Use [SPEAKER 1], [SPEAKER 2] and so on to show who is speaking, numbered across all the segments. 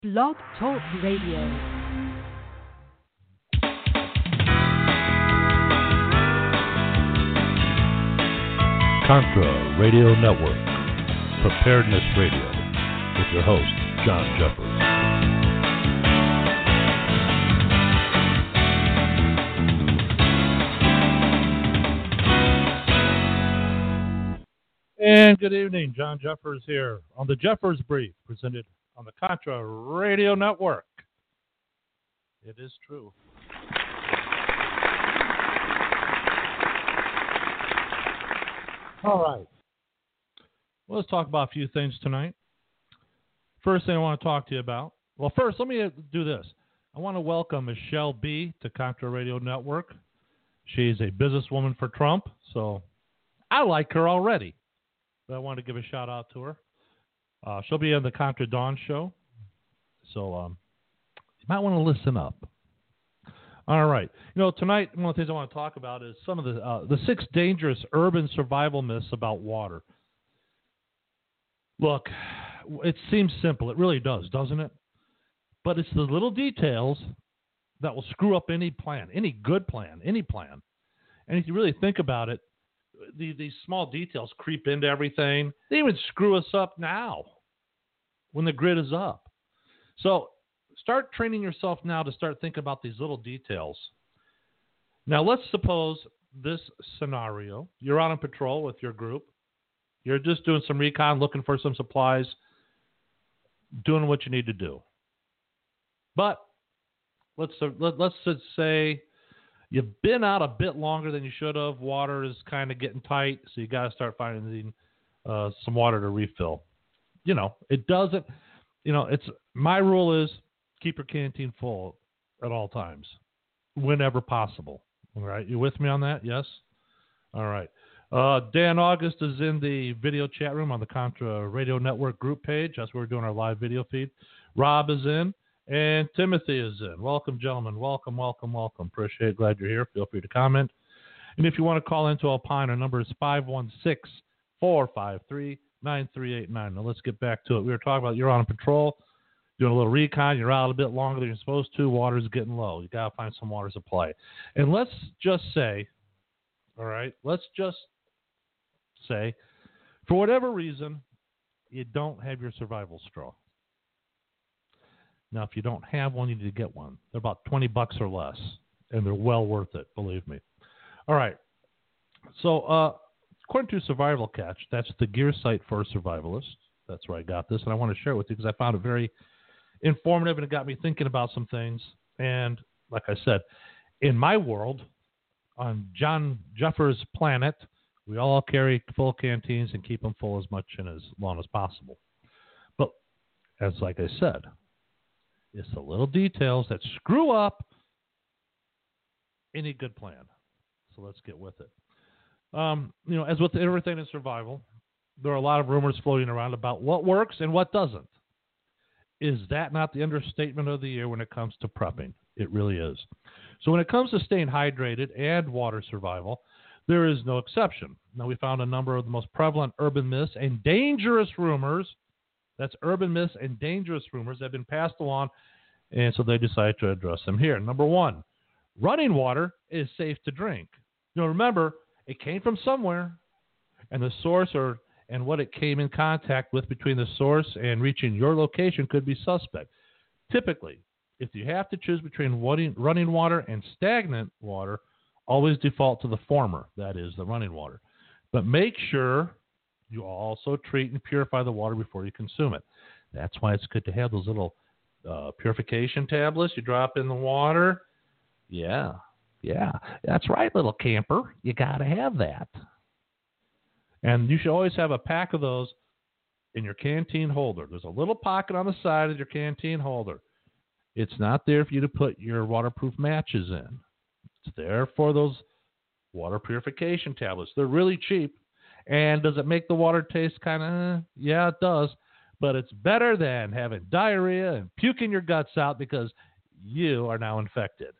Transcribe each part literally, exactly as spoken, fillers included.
[SPEAKER 1] Blog Talk Radio.
[SPEAKER 2] Contra Radio Network, Preparedness Radio, with your host, John Jeffers. And good evening, John Jeffers here on the Jeffers Brief, presented on the Contra Radio Network. It is true. All right. Well, let's talk about a few things tonight. First thing I want to talk to you about. Well, first, let me do this. I want to welcome Michelle B. to Contra Radio Network. She's a businesswoman for Trump, so I like her already. But I want to give a shout out to her. Uh, she'll be on the Contra Dawn show, so um, you might want to listen up. All right. You know, tonight, one of the things I want to talk about is some of the uh, the six dangerous urban survival myths about water. Look, it seems simple. It really does, doesn't it? But it's the little details that will screw up any plan, any good plan, any plan. And if you really think about it, the, these small details creep into everything. They even screw us up now when the grid is up. So start training yourself now to start thinking about these little details. Now, let's suppose this scenario. You're out on patrol with your group. You're just doing some recon, looking for some supplies, doing what you need to do. But let's let, let's just say you've been out a bit longer than you should have. Water is kind of getting tight, so you got to start finding uh, some water to refill. You know, it doesn't. You know, it's my rule is keep your canteen full at all times, whenever possible. All right, you with me on that? Yes. All right. Uh, Dan August is in the video chat room on the Contra Radio Network group page. That's where we're doing our live video feed. Rob is in. And Timothy is in. Welcome, gentlemen. Welcome, welcome, welcome. Appreciate it. Glad you're here. Feel free to comment. And if you want to call into Alpine, our number is five one six, four five three, nine three eight nine. Now, let's get back to it. We were talking about you're on patrol, doing a little recon. You're out a bit longer than you're supposed to. Water's getting low. You got to find some water supply. And let's just say, all right, let's just say, for whatever reason, you don't have your survival straw. Now, if you don't have one, you need to get one. They're about twenty bucks or less, and they're well worth it, believe me. All right. So, uh, according to Survival Catch, that's the gear site for survivalists. That's where I got this, and I want to share it with you because I found it very informative, and it got me thinking about some things. And like I said, in my world, on John Jeffers' planet, we all carry full canteens and keep them full as much and as long as possible. But as like I said, it's the little details that screw up any good plan. So let's get with it. Um, you know, as with everything in survival, there are a lot of rumors floating around about what works and what doesn't. Is that not the understatement of the year when it comes to prepping? It really is. So when it comes to staying hydrated and water survival, there is no exception. Now, we found a number of the most prevalent urban myths and dangerous rumors. That's urban myths and dangerous rumors that have been passed along, and so they decided to address them here. Number one, running water is safe to drink. You know, remember, it came from somewhere, and the source or and what it came in contact with between the source and reaching your location could be suspect. Typically, if you have to choose between running water and stagnant water, always default to the former, that is, the running water. But make sure you also treat and purify the water before you consume it. That's why it's good to have those little uh, purification tablets you drop in the water. Yeah, yeah, that's right, little camper. You got to have that. And you should always have a pack of those in your canteen holder. There's a little pocket on the side of your canteen holder. It's not there for you to put your waterproof matches in. It's there for those water purification tablets. They're really cheap. And does it make the water taste kind of, eh? Yeah, it does. But it's better than having diarrhea and puking your guts out because you are now infected.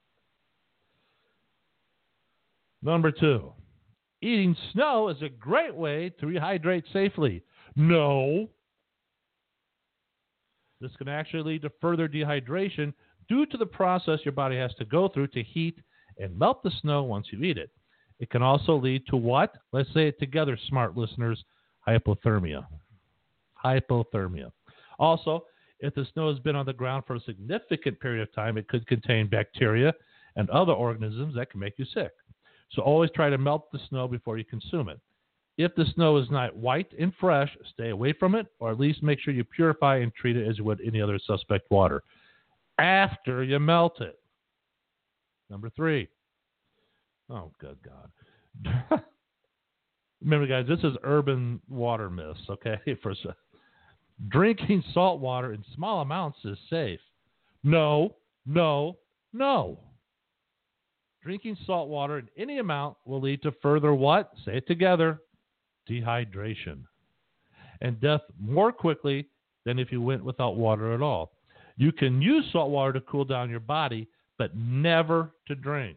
[SPEAKER 2] Number two, eating snow is a great way to rehydrate safely. No. This can actually lead to further dehydration due to the process your body has to go through to heat and melt the snow once you eat it. It can also lead to what? Let's say it together, smart listeners. Hypothermia. Hypothermia. Also, if the snow has been on the ground for a significant period of time, it could contain bacteria and other organisms that can make you sick. So always try to melt the snow before you consume it. If the snow is not white and fresh, stay away from it, or at least make sure you purify and treat it as you would any other suspect water after you melt it. Number three. Oh, good God. Remember, guys, this is urban water myths, okay? For drinking salt water in small amounts is safe. No, no, no. Drinking salt water in any amount will lead to further what? Say it together. Dehydration. And death more quickly than if you went without water at all. You can use salt water to cool down your body, but never to drink.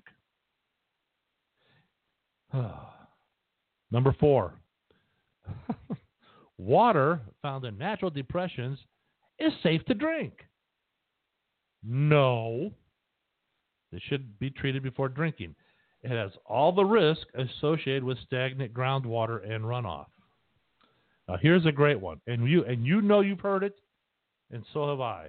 [SPEAKER 2] Number four. Water found in natural depressions is safe to drink. No. They should be treated before drinking. It has all the risk associated with stagnant groundwater and runoff. Now, here's a great one, and you and you know you've heard it, and so have I.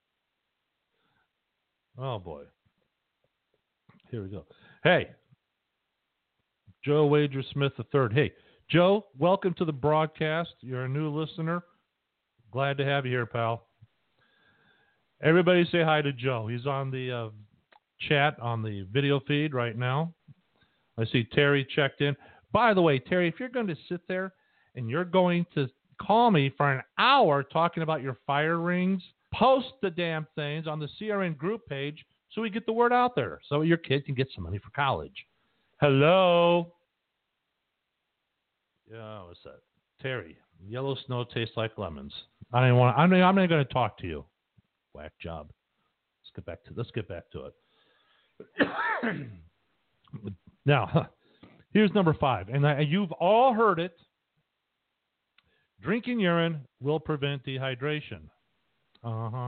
[SPEAKER 2] Oh, boy. Here we go. Hey, Joe Wager Smith the third. Hey, Joe, welcome to the broadcast. You're a new listener. Glad to have you here, pal. Everybody say hi to Joe. He's on the uh, chat on the video feed right now. I see Terry checked in. By the way, Terry, if you're going to sit there and you're going to call me for an hour talking about your fire rings, post the damn things on the C R N group page so we get the word out there so your kid can get some money for college. Hello? Yeah, what's that? Terry, yellow snow tastes like lemons. I don't want. I'm not, I'm not going to talk to you. Whack job. Let's get back to. Let's get back to it. Now, here's number five, and I, you've all heard it. Drinking urine will prevent dehydration. Uh huh.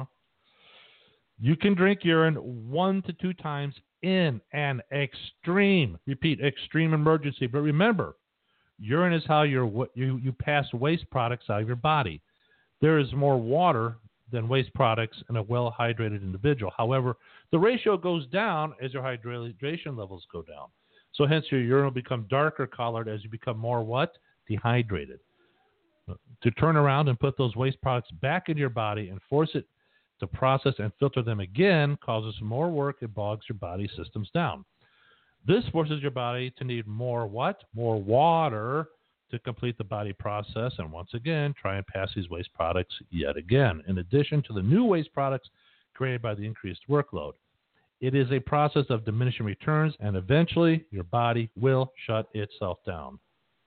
[SPEAKER 2] You can drink urine one to two times in an extreme, repeat, extreme emergency. But remember, urine is how you're, you you pass waste products out of your body. There is more water than waste products in a well-hydrated individual. However, the ratio goes down as your hydration levels go down. So hence your urine will become darker colored as you become more what? Dehydrated. To turn around and put those waste products back in your body and force it to process and filter them again causes more work and bogs your body systems down. This forces your body to need more what? More water to complete the body process and once again try and pass these waste products yet again, in addition to the new waste products created by the increased workload. It is a process of diminishing returns, and eventually your body will shut itself down.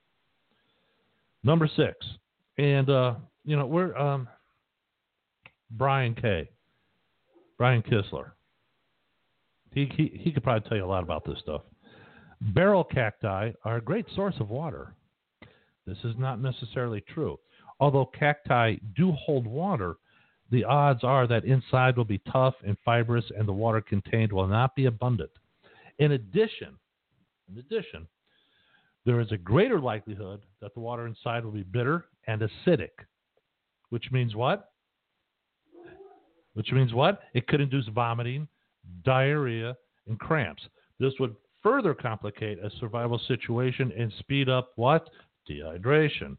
[SPEAKER 2] Number six, and uh, you know we're um, Brian K. Brian Kistler. He, he he could probably tell you a lot about this stuff. Barrel cacti are a great source of water. This is not necessarily true. Although cacti do hold water, the odds are that inside will be tough and fibrous and the water contained will not be abundant. In addition, in addition, there is a greater likelihood that the water inside will be bitter and acidic, which means what? Which means what? It could induce vomiting, diarrhea, and cramps. This would further complicate a survival situation and speed up what? Dehydration.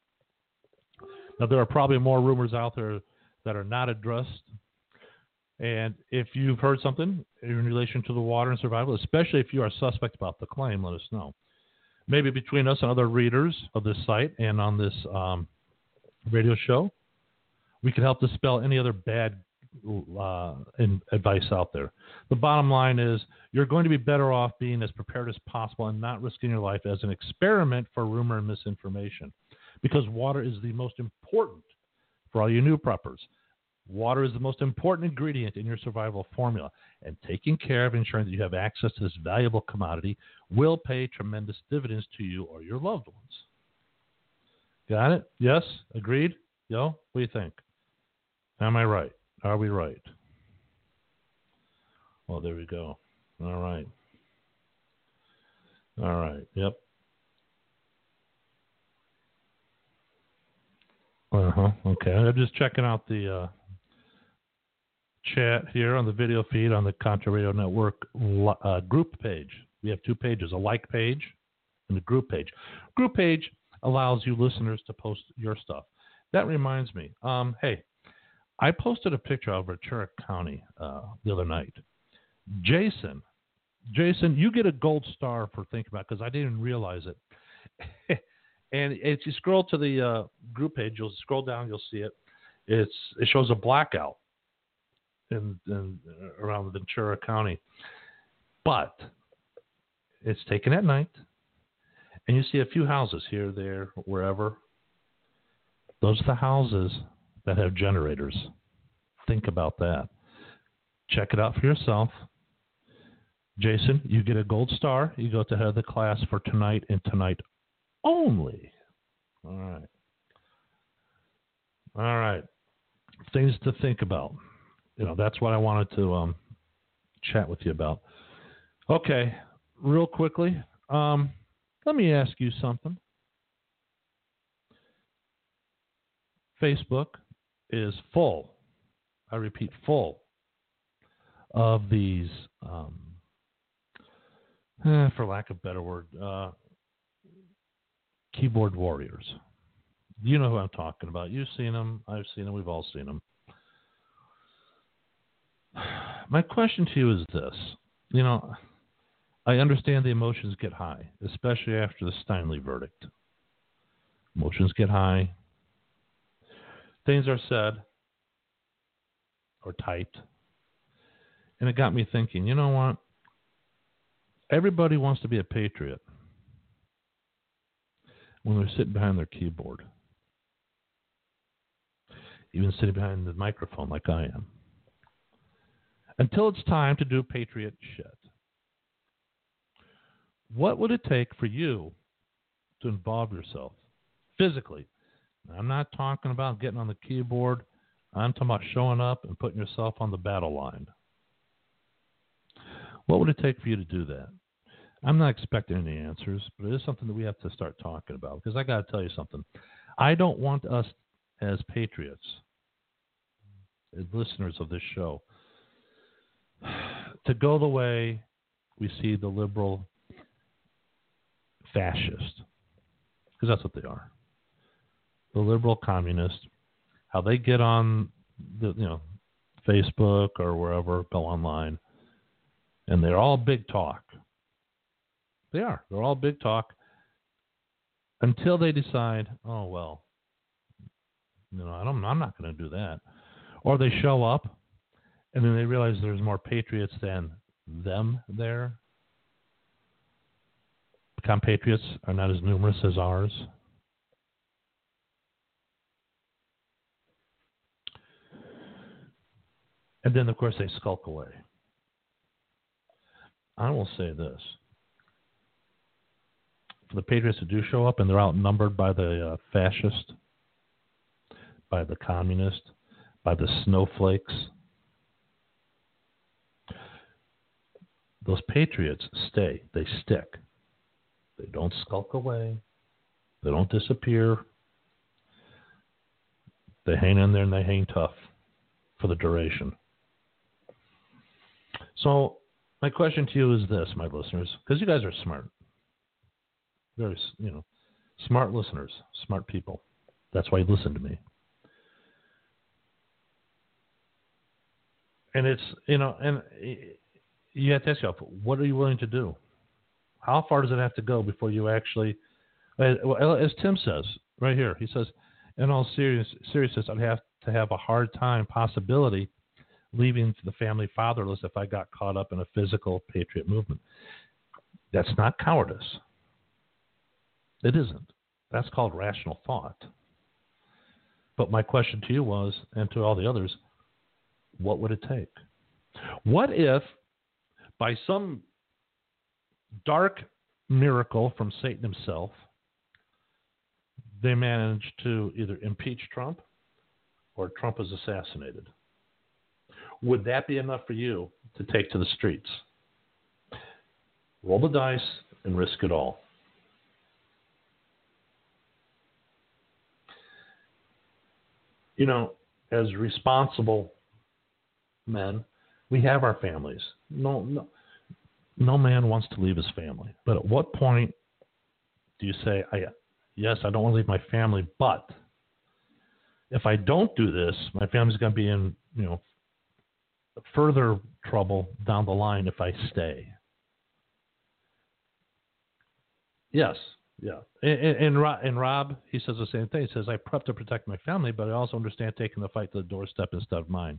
[SPEAKER 2] Now, there are probably more rumors out there that are not addressed. And if you've heard something in relation to the water and survival, especially if you are suspect about the claim, let us know. Maybe between us and other readers of this site and on this um, radio show, we can help dispel any other bad uh, in, advice out there. The bottom line is you're going to be better off being as prepared as possible and not risking your life as an experiment for rumor and misinformation, because water is the most important for all you new preppers. Water is the most important ingredient in your survival formula, and taking care of ensuring that you have access to this valuable commodity will pay tremendous dividends to you or your loved ones. Got it? Yes? Agreed? Yo? What do you think? Am I right? Are we right? Well, there we go. All right. All right. Yep. Uh-huh. Okay. I'm just checking out the uh, chat here on the video feed on the Contra Radio Network uh, group page. We have two pages, a like page and a group page. Group page allows you listeners to post your stuff. That reminds me. Um, hey, I posted a picture of Ventura County uh, the other night. Jason, Jason, you get a gold star for thinking about it because I didn't realize it. And if you scroll to the uh, group page, you'll scroll down, you'll see it. It's it shows a blackout in, in around Ventura County, but it's taken at night, and you see a few houses here, there, wherever. Those are the houses that have generators. Think about that. Check it out for yourself. Jason, you get a gold star. You go to head of the class for tonight and tonight only. All right. All right. Things to think about. You know, that's what I wanted to um, chat with you about. Okay. Real quickly, um, let me ask you something. Facebook is full, I repeat, full of these, um, eh, for lack of a better word, uh, keyboard warriors. You know who I'm talking about. You've seen them. I've seen them. We've all seen them. My question to you is this. You know, I understand the emotions get high, especially after the Steinle verdict. Emotions get high. Things are said or typed. And it got me thinking, you know what? Everybody wants to be a patriot when they're sitting behind their keyboard, even sitting behind the microphone like I am, until it's time to do patriot shit. What would it take for you to involve yourself physically? I'm not talking about getting on the keyboard. I'm talking about showing up and putting yourself on the battle line. What would it take for you to do that? I'm not expecting any answers, but it is something that we have to start talking about, because I got to tell you something. I don't want us as patriots, as listeners of this show, to go the way we see the liberal fascist, because that's what they are. The liberal communists, how they get on the, you know, Facebook or wherever, go online, and they're all big talk. They are. They're all big talk until they decide, oh, well, you know, I don't, I'm not going to do that. Or they show up, and then they realize there's more patriots than them there. Compatriots are not as numerous as ours. And then, of course, they skulk away. I will say this. For the patriots who do show up and they're outnumbered by the uh, fascist, by the communist, by the snowflakes, those patriots stay. They stick. They don't skulk away. They don't disappear. They hang in there and they hang tough for the duration. So my question to you is this, my listeners, because you guys are smart. Very, you know, smart listeners, smart people. That's why you listen to me. And it's, you know, and you have to ask yourself, what are you willing to do? How far does it have to go before you actually, as Tim says right here, he says, in all serious, seriousness, I'd have to have a hard time, possibility, leaving the family fatherless if I got caught up in a physical patriot movement. That's not cowardice. It isn't. That's called rational thought. But my question to you was, and to all the others, what would it take? What if, by some dark miracle from Satan himself, they managed to either impeach Trump or Trump is assassinated. Would that be enough for you to take to the streets? Roll the dice and risk it all. You know, as responsible men, we have our families. No, no, no man wants to leave his family. But at what point do you say, I, yes, I don't want to leave my family, but if I don't do this, my family's going to be in, you know, further trouble down the line if I stay. Yes, yeah. And, and, and Rob, he says the same thing. He says, I prep to protect my family, but I also understand taking the fight to the doorstep instead of mine.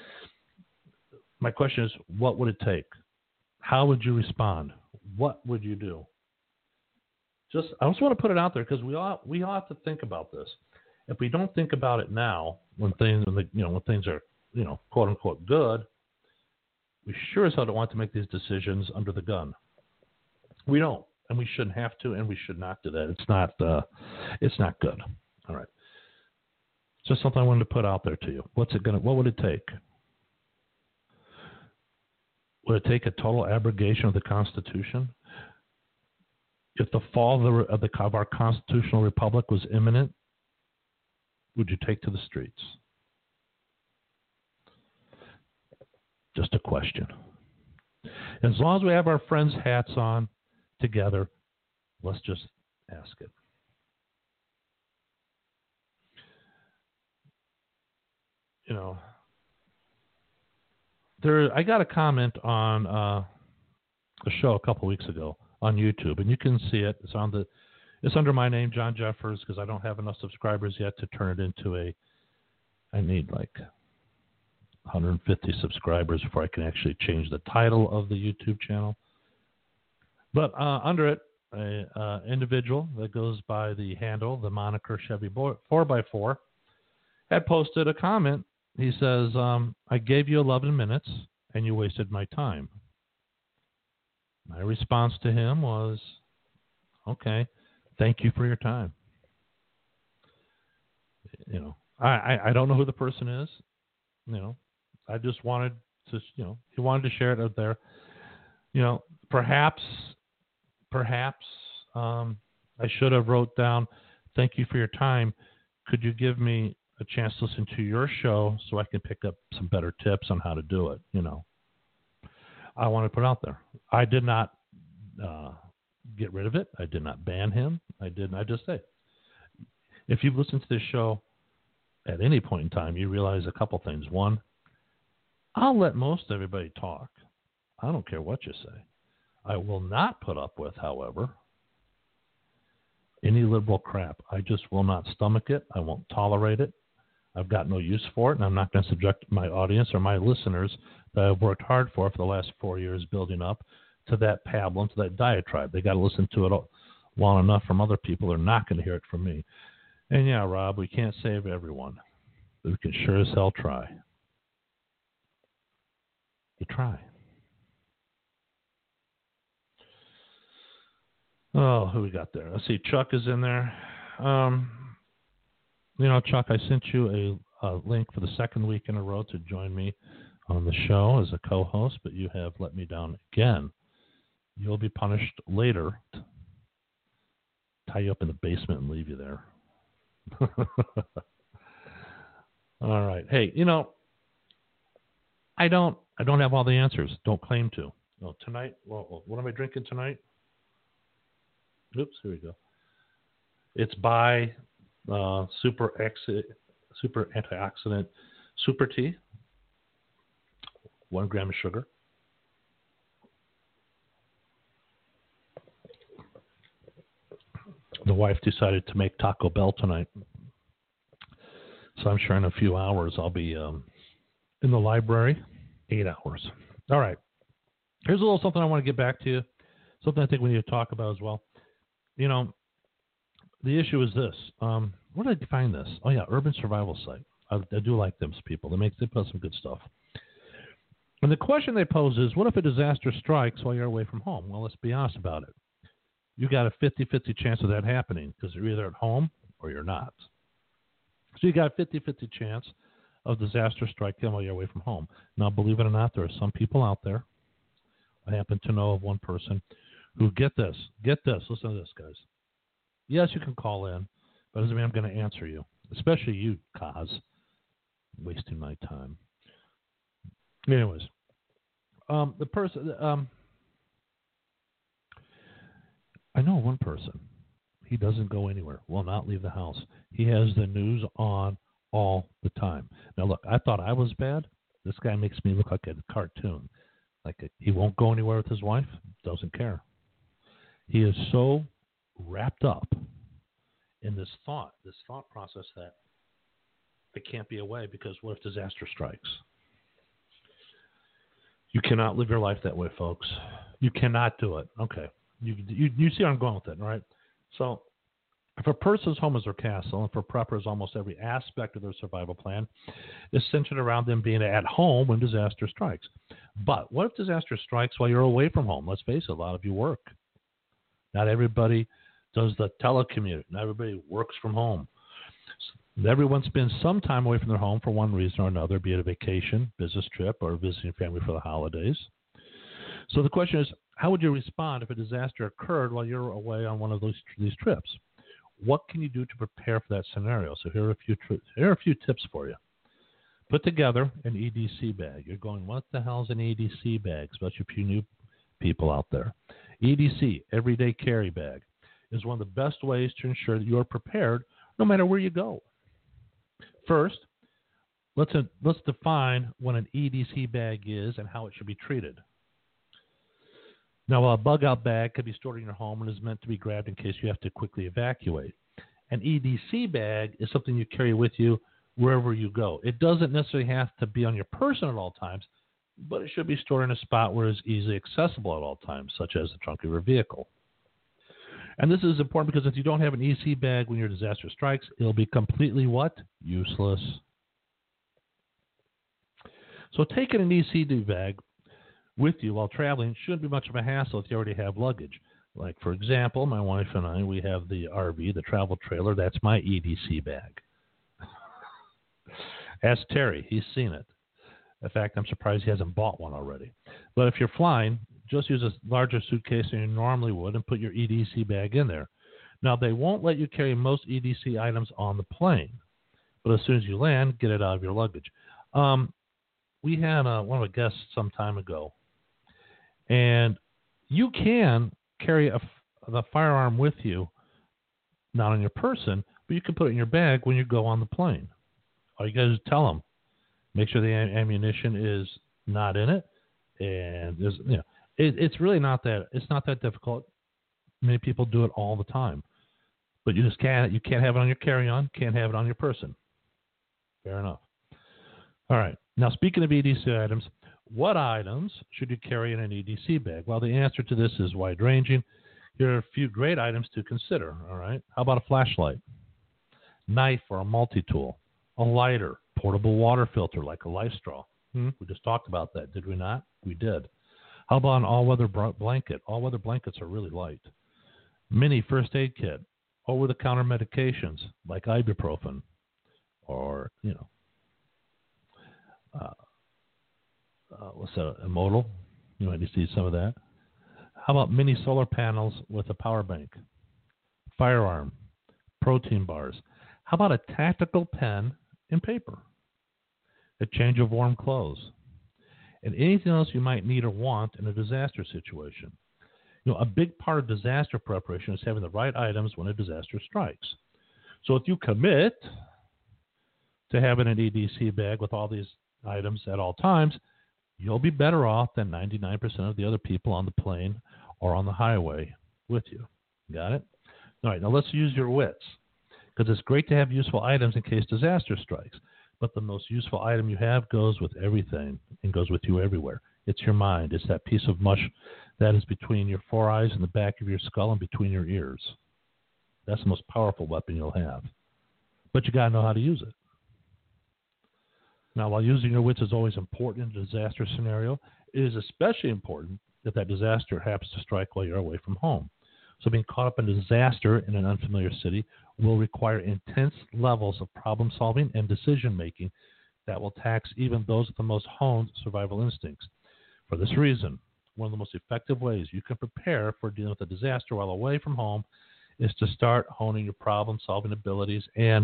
[SPEAKER 2] My question is, what would it take? How would you respond? What would you do? Just, I just want to put it out there because we all we all have to think about this. If we don't think about it now, when things, when the, you know, when things are, you know, quote unquote good, we sure as hell don't want to make these decisions under the gun. We don't, and we shouldn't have to, and we should not do that. It's not, uh, it's not good. All right, just something I wanted to put out there to you. What's it gonna? What would it take? Would it take a total abrogation of the Constitution? If the fall of, the, of, the, of our constitutional republic was imminent, would you take to the streets? Just a question. As long as we have our friends' hats on together, let's just ask it. You know, there. I got a comment on uh, a show a couple weeks ago on YouTube, and you can see it. It's on the. It's under my name, John Jeffers, because I don't have enough subscribers yet to turn it into a. I need like one hundred fifty subscribers before I can actually change the title of the YouTube channel. But uh, under it, an uh, individual that goes by the handle, the moniker Chevy four by four, had posted a comment. He says, um, I gave you eleven minutes and you wasted my time. My response to him was, okay, thank you for your time. You know, I, I, I don't know who the person is. You know, I just wanted to, you know, he wanted to share it out there. You know, perhaps, perhaps um, I should have wrote down, thank you for your time. Could you give me a chance to listen to your show so I can pick up some better tips on how to do it? You know, I want to put it out there. I did not uh, get rid of it. I did not ban him. I didn't. I just say, if you've listened to this show at any point in time, you realize a couple things. One, I'll let most everybody talk. I don't care what you say. I will not put up with, however, any liberal crap. I just will not stomach it. I won't tolerate it. I've got no use for it, and I'm not going to subject my audience or my listeners that I've worked hard for for the last four years building up to that pablum, to that diatribe. They got to listen to it long enough from other people. They're not going to hear it from me. And yeah, Rob, we can't save everyone, but we can sure as hell try. You try. Oh, who we got there? Let's see. Chuck is in there. Um, you know, Chuck, I sent you a, a link for the second week in a row to join me on the show as a co-host, but you have let me down again. You'll be punished later. Tie you up in the basement and leave you there. All right. Hey, you know, I don't I don't have all the answers. Don't claim to. No, tonight, well, what am I drinking tonight? Oops, here we go. It's by uh, Super Exi- Super Antioxidant Super Tea. One gram of sugar. The wife decided to make Taco Bell tonight. So I'm sure in a few hours I'll be um, in the library. Eight hours. All right. Here's a little something I want to get back to you. Something I think we need to talk about as well. You know, the issue is this. Um, where did I find this? Oh, yeah, Urban Survival Site. I, I do like them people. They make they put some good stuff. And the question they pose is, what if a disaster strikes while you're away from home? Well, let's be honest about it. You got a fifty-fifty chance of that happening because you're either at home or you're not. So you got a fifty-fifty chance of disaster striking while you're away from home. Now, believe it or not, there are some people out there. I happen to know of one person who, get this, get this, listen to this, guys. Yes, you can call in, but doesn't mean I'm going to answer you, especially you, Kaz, wasting my time. Anyways, um, the person, um, I know one person. He doesn't go anywhere, will not leave the house. He has the news on all the time. Now, look, I thought I was bad. This guy makes me look like a cartoon. Like a, he won't go anywhere with his wife, doesn't care. He is so wrapped up in this thought, this thought process that it can't be away because what if disaster strikes? You cannot live your life that way, folks. You cannot do it. Okay. You, you, you see where I'm going with it, right? So if a person's home is their castle, and for preppers, almost every aspect of their survival plan is centered around them being at home when disaster strikes. But what if disaster strikes while you're away from home? Let's face it, a lot of you work. Not everybody does the telecommute. Not everybody works from home. Everyone spends some time away from their home for one reason or another, be it a vacation, business trip, or visiting family for the holidays. So the question is, how would you respond if a disaster occurred while you're away on one of those these trips? What can you do to prepare for that scenario? So here are a few tri- here are a few tips for you. Put together an E D C bag. You're going, what the hell is an E D C bag? Especially for you new people out there. E D C, Everyday Carry Bag, is one of the best ways to ensure that you're prepared no matter where you go. First, let's uh, let's define what an E D C bag is and how it should be treated. Now, a bug-out bag could be stored in your home and is meant to be grabbed in case you have to quickly evacuate. An E D C bag is something you carry with you wherever you go. It doesn't necessarily have to be on your person at all times, but it should be stored in a spot where it's easily accessible at all times, such as the trunk of your vehicle. And this is important because if you don't have an E D C bag when your disaster strikes, it'll be completely what? Useless. So taking an E D C bag with you while traveling shouldn't be much of a hassle if you already have luggage. Like, for example, my wife and I, we have the R V, the travel trailer. That's my E D C bag. Ask Terry. He's seen it. In fact, I'm surprised he hasn't bought one already. But if you're flying, just use a larger suitcase than you normally would and put your E D C bag in there. Now, they won't let you carry most E D C items on the plane, but as soon as you land, get it out of your luggage. Um, we had uh, one of the guests some time ago, and you can carry a, the firearm with you, not on your person, but you can put it in your bag when you go on the plane. All you got to do is tell them. Make sure the ammunition is not in it, and there's, you know, it, it's really not that it's not that difficult. Many people do it all the time, but you just can't you can't have it on your carry-on, can't have it on your person. Fair enough. All right. Now, speaking of E D C items, what items should you carry in an E D C bag? Well, the answer to this is wide-ranging. Here are a few great items to consider. All right. How about a flashlight, knife or a multi-tool, a lighter, portable water filter like a Life Straw. Hmm? We just talked about that, did we not? We did. How about an all-weather blanket? All-weather blankets are really light. Mini first aid kit, over-the-counter medications like ibuprofen, or, you know, uh, uh, what's that, a modal? You might need to see some of that. How about mini solar panels with a power bank? Firearm, protein bars. How about a tactical pen and paper? A change of warm clothes, and anything else you might need or want in a disaster situation. You know, a big part of disaster preparation is having the right items when a disaster strikes. So if you commit to having an E D C bag with all these items at all times, you'll be better off than ninety-nine percent of the other people on the plane or on the highway with you. Got it? All right, now let's use your wits, because it's great to have useful items in case disaster strikes. But the most useful item you have goes with everything and goes with you everywhere. It's your mind. It's that piece of mush that is between your four eyes and the back of your skull and between your ears. That's the most powerful weapon you'll have. But you got to know how to use it. Now, while using your wits is always important in a disaster scenario, it is especially important if that disaster happens to strike while you're away from home. So being caught up in a disaster in an unfamiliar city will require intense levels of problem solving and decision making that will tax even those with the most honed survival instincts. For this reason, one of the most effective ways you can prepare for dealing with a disaster while away from home is to start honing your problem solving abilities and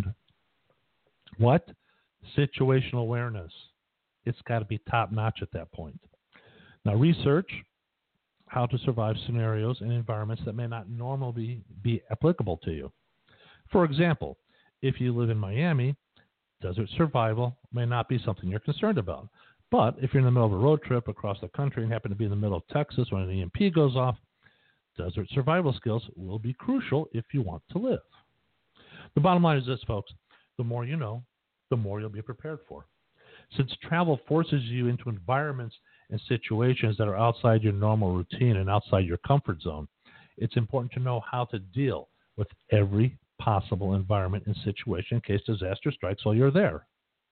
[SPEAKER 2] what? Situational awareness. It's got to be top notch at that point. Now, research how to survive scenarios in environments that may not normally be applicable to you. For example, if you live in Miami, desert survival may not be something you're concerned about. But if you're in the middle of a road trip across the country and happen to be in the middle of Texas when an E M P goes off, desert survival skills will be crucial if you want to live. The bottom line is this, folks. The more you know, the more you'll be prepared for. Since travel forces you into environments and situations that are outside your normal routine and outside your comfort zone, it's important to know how to deal with every possible environment and situation in case disaster strikes while you're there.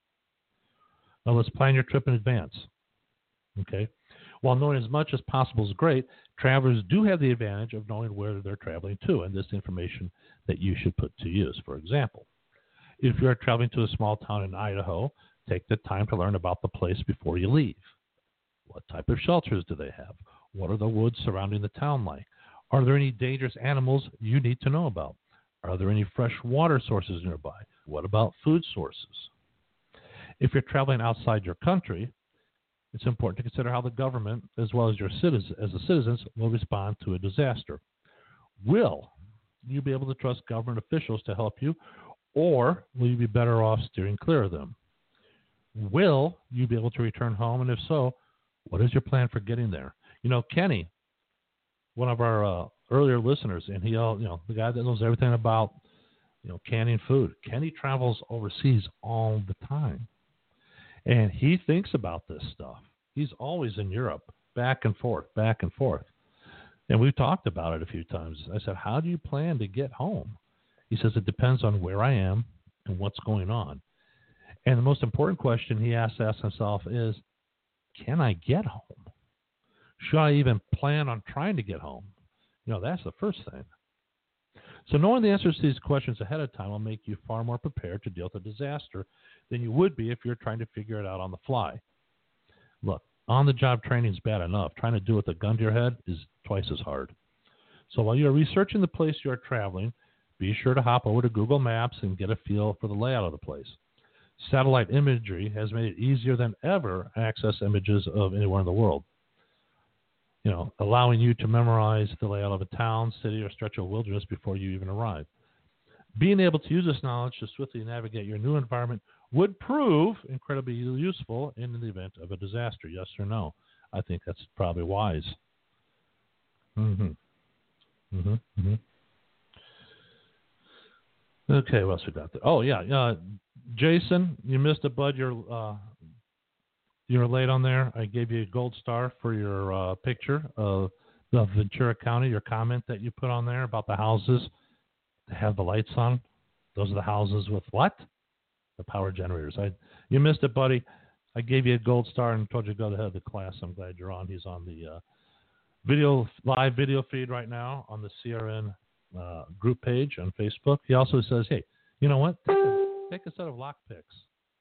[SPEAKER 2] Now let's plan your trip in advance. Okay? While knowing as much as possible is great, travelers do have the advantage of knowing where they're traveling to and this information that you should put to use. For example, if you're traveling to a small town in Idaho, take the time to learn about the place before you leave. What type of shelters do they have? What are the woods surrounding the town like? Are there any dangerous animals you need to know about? Are there any fresh water sources nearby? What about food sources? If you're traveling outside your country, it's important to consider how the government, as well as your citizens, as the citizens, will respond to a disaster. Will you be able to trust government officials to help you, or will you be better off steering clear of them? Will you be able to return home, and if so, what is your plan for getting there? You know, Kenny, one of our uh, earlier listeners, and he, all you know, the guy that knows everything about, you know, canning food. Kenny travels overseas all the time, and he thinks about this stuff. He's always in Europe, back and forth, back and forth. And we've talked about it a few times. I said, how do you plan to get home? He says, it depends on where I am and what's going on. And the most important question he has to ask himself is, can I get home? Should I even plan on trying to get home? You know, that's the first thing. So knowing the answers to these questions ahead of time will make you far more prepared to deal with a disaster than you would be if you're trying to figure it out on the fly. Look, on-the-job training is bad enough. Trying to do it with a gun to your head is twice as hard. So while you're researching the place you're traveling, be sure to hop over to Google Maps and get a feel for the layout of the place. Satellite imagery has made it easier than ever to access images of anywhere in the world, you know, allowing you to memorize the layout of a town, city, or stretch of wilderness before you even arrive. Being able to use this knowledge to swiftly navigate your new environment would prove incredibly useful in the event of a disaster, yes or no? I think that's probably wise. Mm-hmm. Mm-hmm. Mm-hmm. Okay, what else we got there? Oh, yeah. Uh, Jason, you missed it, bud. You're uh, you're late on there. I gave you a gold star for your uh, picture of the Ventura County, your comment that you put on there about the houses that have the lights on. Those are the houses with what? The power generators. I You missed it, buddy. I gave you a gold star and told you to go ahead of the class. I'm glad you're on. He's on the uh, video live video feed right now on the C R N uh, group page on Facebook. He also says, hey, you know what? Take a, take a set of lock picks.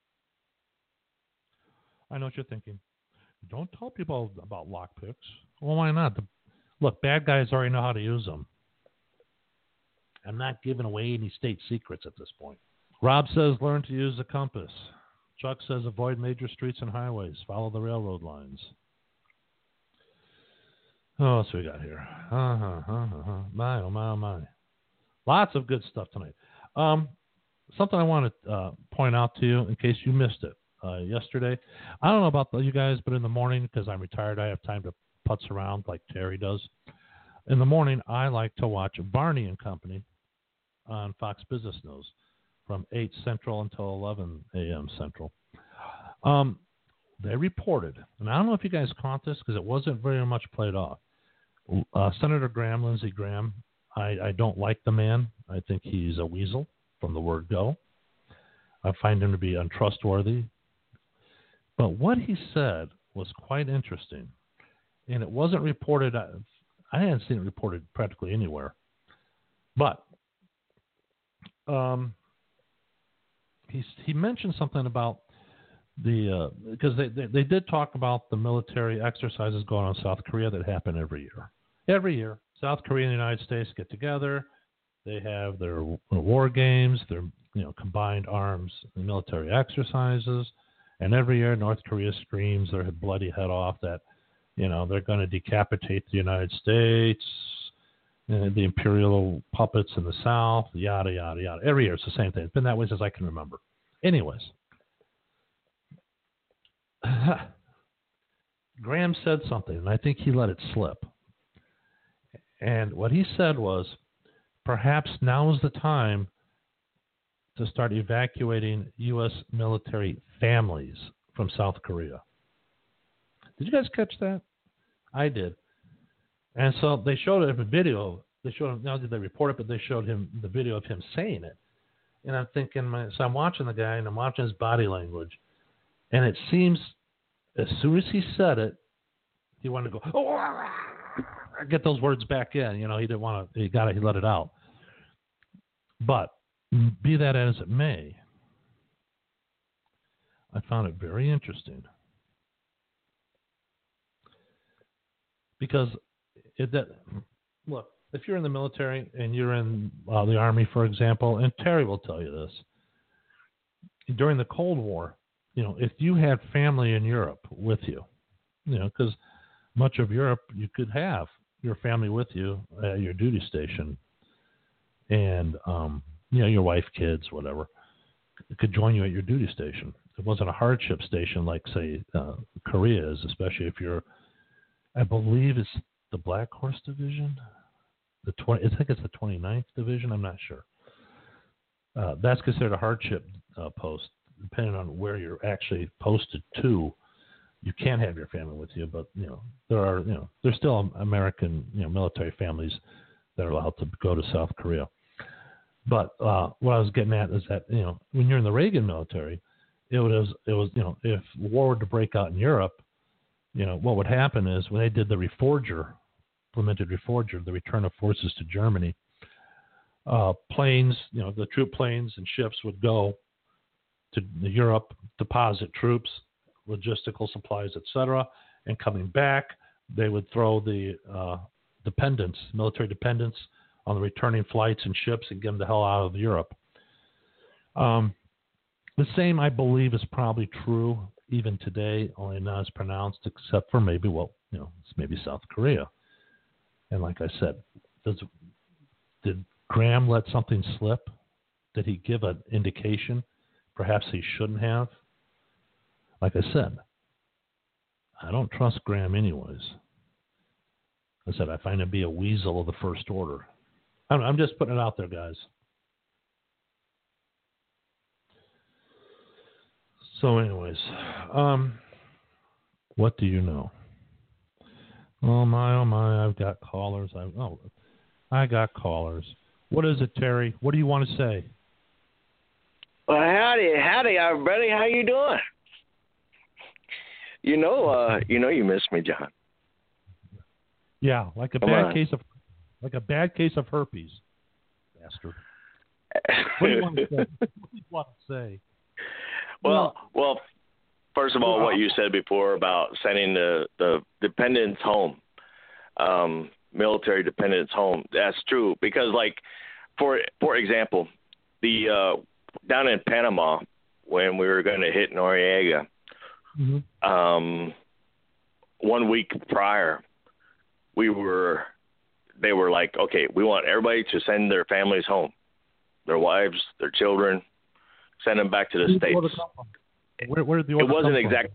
[SPEAKER 2] I know what you're thinking. Don't tell people about lock picks. Well, why not? The, look, bad guys already know how to use them. I'm not giving away any state secrets at this point. Rob says learn to use a compass. Chuck says avoid major streets and highways. Follow the railroad lines. Oh, what else we got here? Uh-huh, uh-huh. My, oh, my, oh, my. Lots of good stuff tonight. Um, something I want to uh, point out to you in case you missed it uh, yesterday. I don't know about you guys, but in the morning, because I'm retired, I have time to putz around like Terry does. In the morning, I like to watch Barney and Company on Fox Business News from eight Central until eleven a.m. Central. Um, they reported, and I don't know if you guys caught this because it wasn't very much played off. Uh, Senator Graham, Lindsey Graham, I, I don't like the man. I think he's a weasel from the word go. I find him to be untrustworthy. But what he said was quite interesting, and it wasn't reported. I hadn't seen it reported practically anywhere. But um, he he mentioned something about the because uh, they, they they did talk about the military exercises going on in South Korea that happen every year. Every year, South Korea and the United States get together. They have their war games, their you know combined arms and military exercises, and every year North Korea screams their bloody head off that you know they're going to decapitate the United States, and the imperial puppets in the South, yada yada yada. Every year it's the same thing. It's been that way since I can remember. Anyways, Graham said something, and I think he let it slip. And what he said was, perhaps now is the time to start evacuating U S military families from South Korea. Did you guys catch that? I did. And so they showed him a video. They showed him, now did they report it, but they showed him the video of him saying it. And I'm thinking, so I'm watching the guy and I'm watching his body language. And it seems as soon as he said it, he wanted to go, oh, get those words back in. You know, he didn't want to, he got it, he let it out. But be that as it may, I found it very interesting. Because it, that, look, if you're in the military and you're in uh, the Army, for example, and Terry will tell you this, during the Cold War, you know, if you had family in Europe with you, you know, because much of Europe you could have your family with you at your duty station, and um, you know, your wife, kids, whatever, could join you at your duty station. It wasn't a hardship station like, say, uh, Korea is, especially if you're, I believe it's the Black Horse Division. The twenty, I think it's the twenty-ninth Division. I'm not sure. Uh, that's considered a hardship uh, post, depending on where you're actually posted to. You can't have your family with you, but you know there are, you know, there's still American, you know, military families that are allowed to go to South Korea. But uh, what I was getting at is that, you know, when you're in the Reagan military, it was it was you know, if war were to break out in Europe, you know, what would happen is when they did the Reforger, implemented Reforger, the return of forces to Germany, uh, planes, you know, the troop planes and ships would go to Europe, deposit troops, logistical supplies, et cetera, and coming back, they would throw the uh, dependents, military dependents, on the returning flights and ships and get them the hell out of Europe. Um, the same, I believe, is probably true even today, only not as pronounced, except for maybe, well, you know, it's maybe South Korea. And like I said, does, did Graham let something slip? Did he give an indication? Perhaps he shouldn't have. Like I said, I don't trust Graham anyways. I said, I find him to be a weasel of the first order. I'm, I'm just putting it out there, guys. So anyways, um, what do you know? Oh my, oh my, I've got callers. I, oh, I got callers. What is it, Terry? What do you want to say?
[SPEAKER 3] Well, howdy, howdy, everybody. How you doing? You know, uh, you know, you miss me, John.
[SPEAKER 2] Yeah, like a
[SPEAKER 3] Come
[SPEAKER 2] bad
[SPEAKER 3] on.
[SPEAKER 2] case of, like a bad case of herpes, bastard. What do you want to say? What do you want to say?
[SPEAKER 3] Well, well, first of all, what you said before about sending the, the dependents home, um, military dependents home, that's true. Because, like, for for example, the uh, down in Panama, when we were going to hit Noriega, mm-hmm. um, one week prior, we were, they were like, okay, we want everybody to send their families home, their wives, their children, send them back to the States.
[SPEAKER 2] Where, where did the order
[SPEAKER 3] it wasn't
[SPEAKER 2] come
[SPEAKER 3] exact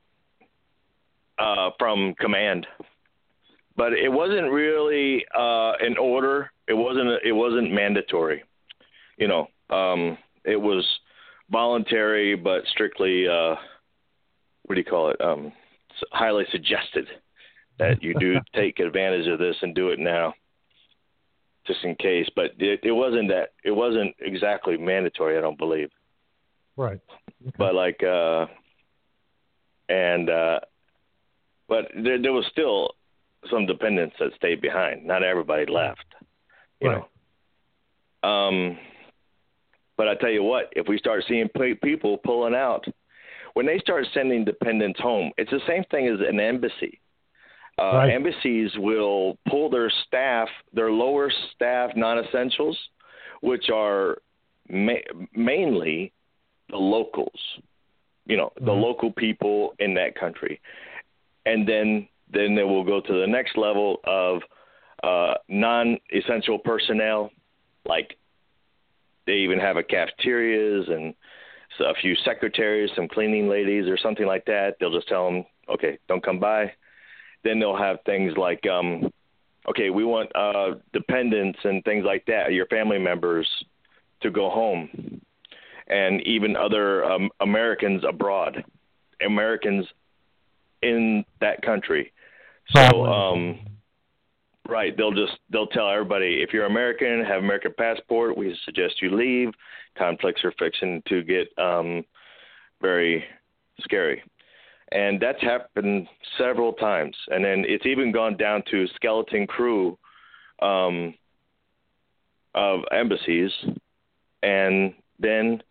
[SPEAKER 3] uh, from command, but it wasn't really uh, an order. It wasn't. It wasn't mandatory. You know, um, it was voluntary, but strictly. Uh, what do you call it? Um, highly suggested that you do take advantage of this and do it now, just in case. But it, it wasn't that. It wasn't exactly mandatory. I don't believe.
[SPEAKER 2] Right. Okay.
[SPEAKER 3] But like, uh, and, uh, but there, there was still some dependents that stayed behind. Not everybody left, you
[SPEAKER 2] right.
[SPEAKER 3] know? Um, But I tell you what, if we start seeing p- people pulling out, when they start sending dependents home, it's the same thing as an embassy. Uh,
[SPEAKER 2] Right.
[SPEAKER 3] Embassies will pull their staff, their lower staff non-essentials, which are ma- mainly the locals, you know, the
[SPEAKER 2] Mhm.
[SPEAKER 3] local people in that country. And then, then they will go to the next level of uh, non-essential personnel, like they even have a cafeterias and so a few secretaries, some cleaning ladies or something like that. They'll just tell them, okay, don't come by. Then they'll have things like, um, okay, we want uh, dependents and things like that, your family members, to go home. And even other um, Americans abroad, Americans in that country. So, um, right, they'll just they'll tell everybody, if you're American, have American passport, we suggest you leave. Conflicts are fixing to get um, very scary. And that's happened several times. And then it's even gone down to skeleton crew um, of embassies. And then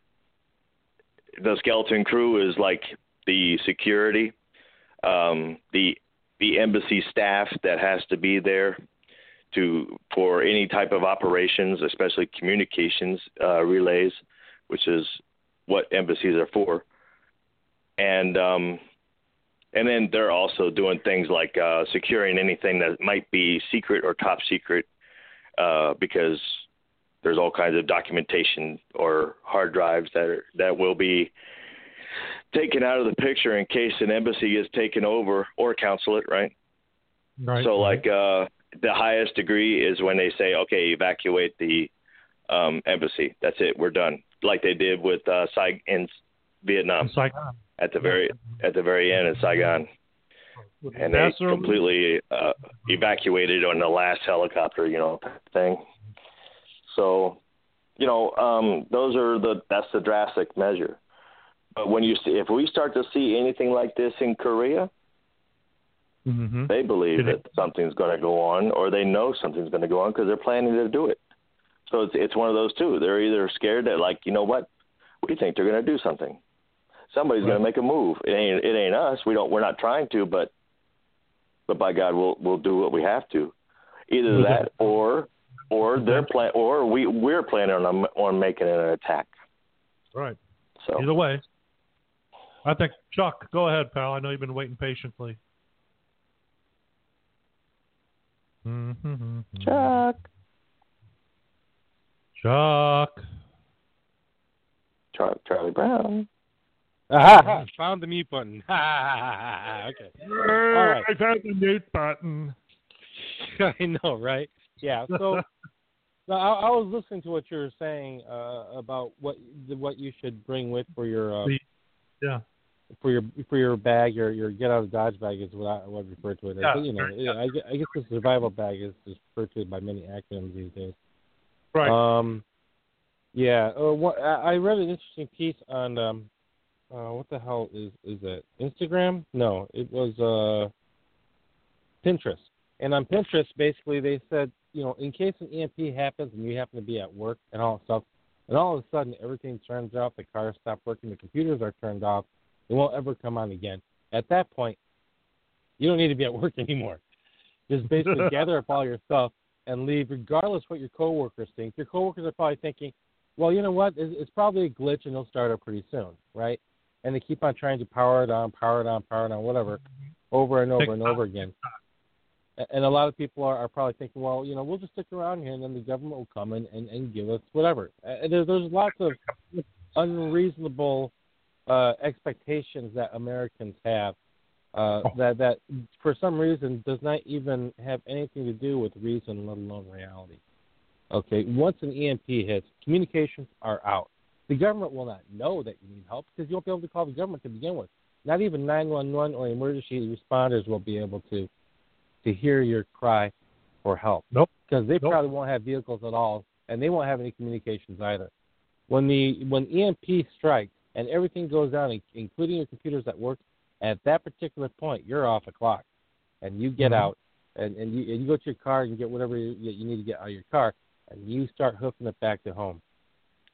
[SPEAKER 3] the skeleton crew is like the security, um, the the embassy staff that has to be there to for any type of operations, especially communications uh, relays, which is what embassies are for. And um, and then they're also doing things like uh, securing anything that might be secret or top secret, uh, because there's all kinds of documentation or hard drives that are, that will be taken out of the picture in case an embassy is taken over, or consulate, right?
[SPEAKER 2] Right.
[SPEAKER 3] So like uh, the highest degree is when they say, okay, evacuate the um, embassy. That's it. We're done. Like they did with uh, Sai- in Vietnam.
[SPEAKER 2] In Saigon.
[SPEAKER 3] At the very at the very end in Saigon. And they completely uh, evacuated on the last helicopter, you know, thing. So, you know, um, those are the that's the drastic measure. But when you see, if we start to see anything like this in Korea,
[SPEAKER 2] mm-hmm.
[SPEAKER 3] they believe
[SPEAKER 2] Did
[SPEAKER 3] that
[SPEAKER 2] it?
[SPEAKER 3] something's going to go on, or they know something's going to go on because they're planning to do it. So it's it's one of those two. They're either scared that, like, you know what, we think they're going to do something. Somebody's right. going to make a move. It ain't it ain't us. We don't. We're not trying to, but but by God, we'll we'll do what we have to. Either
[SPEAKER 2] Was
[SPEAKER 3] that,
[SPEAKER 2] it?
[SPEAKER 3] or or they're plan, or we we're planning on on making an attack.
[SPEAKER 2] Right.
[SPEAKER 3] So
[SPEAKER 2] either way, I think Chuck, go ahead, pal. I know you've been waiting patiently. Mm-hmm.
[SPEAKER 3] Chuck.
[SPEAKER 2] Chuck.
[SPEAKER 3] Char- Charlie Brown.
[SPEAKER 4] Ah, found the mute button. Okay. All right.
[SPEAKER 2] I found the mute button.
[SPEAKER 4] I know, right? Yeah. So, no, I, I was listening to what you were saying uh, about what what you should bring with for your uh,
[SPEAKER 2] yeah
[SPEAKER 4] for your for your bag, your your get out of Dodge bag is what I would refer to it as.
[SPEAKER 2] Yeah,
[SPEAKER 4] But, you know,
[SPEAKER 2] yeah.
[SPEAKER 4] I, I guess the survival bag is, is referred to by many acronyms these days.
[SPEAKER 2] Right.
[SPEAKER 4] Um. Yeah. Uh, what, I I read an interesting piece on um. Uh, what the hell is is that? Instagram? No, it was uh, Pinterest. And on Pinterest, basically, they said, you know, in case an E M P happens and you happen to be at work and all that stuff, and all of a sudden everything turns off, the cars stop working, the computers are turned off, it won't ever come on again. At that point, you don't need to be at work anymore. Just basically gather up all your stuff and leave, regardless what your coworkers think. Your coworkers are probably thinking, well, you know what, it's, it's probably a glitch and it'll start up pretty soon, right? And they keep on trying to power it on, power it on, power it on, whatever, over and over and over again. And a lot of people are, are probably thinking, well, you know, we'll just stick around here and then the government will come in and, and give us whatever. Uh, there, there's lots of unreasonable uh, expectations that Americans have uh, that, that for some reason does not even have anything to do with reason, let alone reality. Okay, once an E M P hits, communications are out. The government will not know that you need help because you won't be able to call the government to begin with. Not even nine one one or emergency responders will be able to to hear your cry for help.
[SPEAKER 2] Nope.
[SPEAKER 4] Because they
[SPEAKER 2] nope.
[SPEAKER 4] probably won't have vehicles at all, and they won't have any communications either. When the when E M P strikes and everything goes down, including your computers at work, at that particular point, you're off the clock, and you get mm-hmm. out, and, and, you, and you go to your car and get whatever you, you need to get out of your car, and you start hoofing it back to home.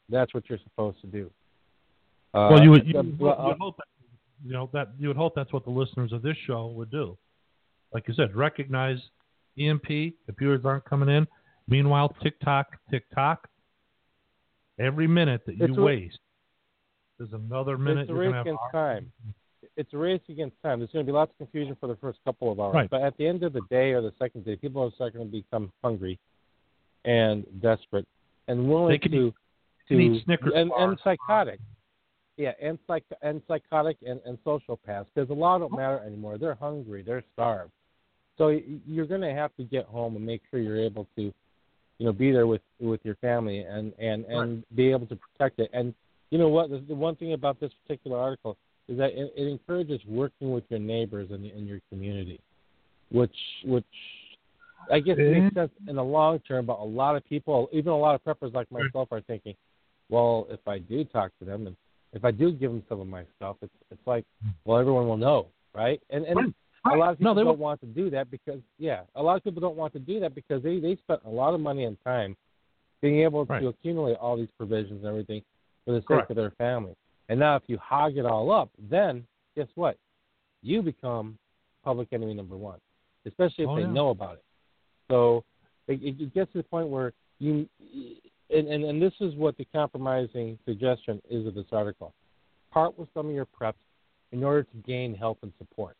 [SPEAKER 4] That's what you're supposed to do. Uh,
[SPEAKER 2] well, you would, you,
[SPEAKER 4] uh,
[SPEAKER 2] would,
[SPEAKER 4] well,
[SPEAKER 2] you would hope that, you know that you would hope that's what the listeners of this show would do. Like you said, recognize E M P. If viewers aren't coming in. Meanwhile, TikTok, TikTok. Every minute that you
[SPEAKER 4] a,
[SPEAKER 2] waste is another minute.
[SPEAKER 4] It's a
[SPEAKER 2] you're
[SPEAKER 4] race
[SPEAKER 2] gonna have
[SPEAKER 4] against
[SPEAKER 2] our,
[SPEAKER 4] time. It's a race against time. There's going to be lots of confusion for the first couple of hours,
[SPEAKER 2] right.
[SPEAKER 4] but at the end of the day or the second day, people are starting to become hungry and desperate and willing
[SPEAKER 2] can
[SPEAKER 4] to
[SPEAKER 2] eat,
[SPEAKER 4] to
[SPEAKER 2] eat Snickers
[SPEAKER 4] and,
[SPEAKER 2] bars.
[SPEAKER 4] and psychotic. Yeah, and psych and psychotic and, and sociopaths, because a lot don't matter anymore. They're hungry, they're starved. So you're going to have to get home and make sure you're able to, you know, be there with with your family and and, and right. be able to protect it. And you know what? The, the one thing about this particular article is that it, it encourages working with your neighbors in, in your community, which which I guess
[SPEAKER 2] mm-hmm.
[SPEAKER 4] makes sense in the long term. But a lot of people, even a lot of preppers like myself, are thinking, well, if I do talk to them and if I do give them some of my stuff, it's it's like, well, everyone will know, right? And and right. a lot of people no, don't want to do that because, yeah, a lot of people don't want to do that because they, they spent a lot of money and time being able
[SPEAKER 2] right.
[SPEAKER 4] to accumulate all these provisions and everything for the sake
[SPEAKER 2] Correct.
[SPEAKER 4] of their family. And now if you hog it all up, then guess what? You become public enemy number one, especially if
[SPEAKER 2] oh,
[SPEAKER 4] they
[SPEAKER 2] yeah.
[SPEAKER 4] know about it. So it, it gets to the point where you and, and, and this is what the compromising suggestion is of this article. Part with some of your preps in order to gain help and support.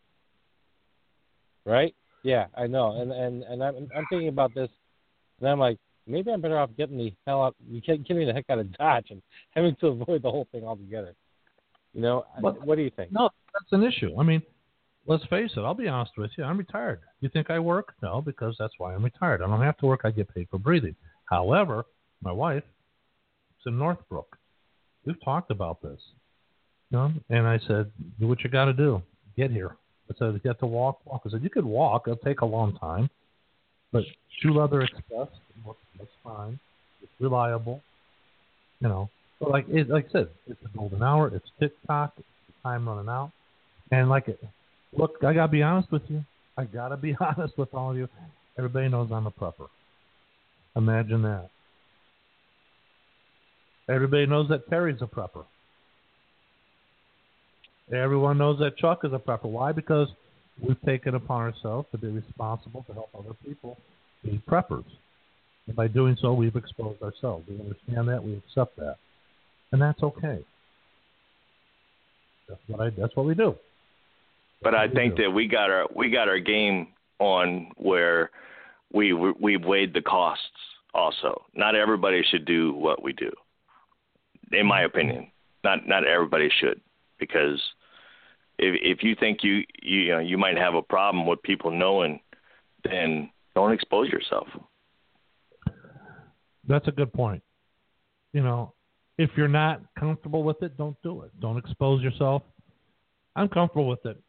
[SPEAKER 4] Right? Yeah, I know. And and, and I'm, I'm thinking about this, and I'm like, maybe I'm better off getting the hell out, getting the heck out of Dodge and having to avoid the whole thing altogether. You know, but, what do you think?
[SPEAKER 2] No, that's an issue. I mean, let's face it. I'll be honest with you. I'm retired. You think I work? No, because that's why I'm retired. I don't have to work. I get paid for breathing. However, my wife is in Northbrook. We've talked about this. You know? And I said, do what you got to do. Get here. I said, you have to walk, walk. I said, you could walk. It'll take a long time. But Shoe Leather Express, that's fine. It's reliable. You know. But like, it, like I said, it's a golden hour. It's TikTok. It's the time running out. And like, it, look, I got to be honest with you. I got to be honest with all of you. Everybody knows I'm a prepper. Imagine that. Everybody knows that Terry's a prepper. Everyone knows that Chuck is a prepper. Why? Because we've taken upon ourselves to be responsible to help other people be preppers. And by doing so, we've exposed ourselves. We understand that. We accept that. And that's okay. That's what I. That's what we do.
[SPEAKER 3] But I think that we got our we got our game on where we we weighed the costs. Also, not everybody should do what we do. In my opinion, not not everybody should, because if if you think you you, you know you might have a problem with people knowing, then don't expose yourself.
[SPEAKER 2] That's a good point. You know, if you're not comfortable with it, don't do it. Don't expose yourself. I'm comfortable with it.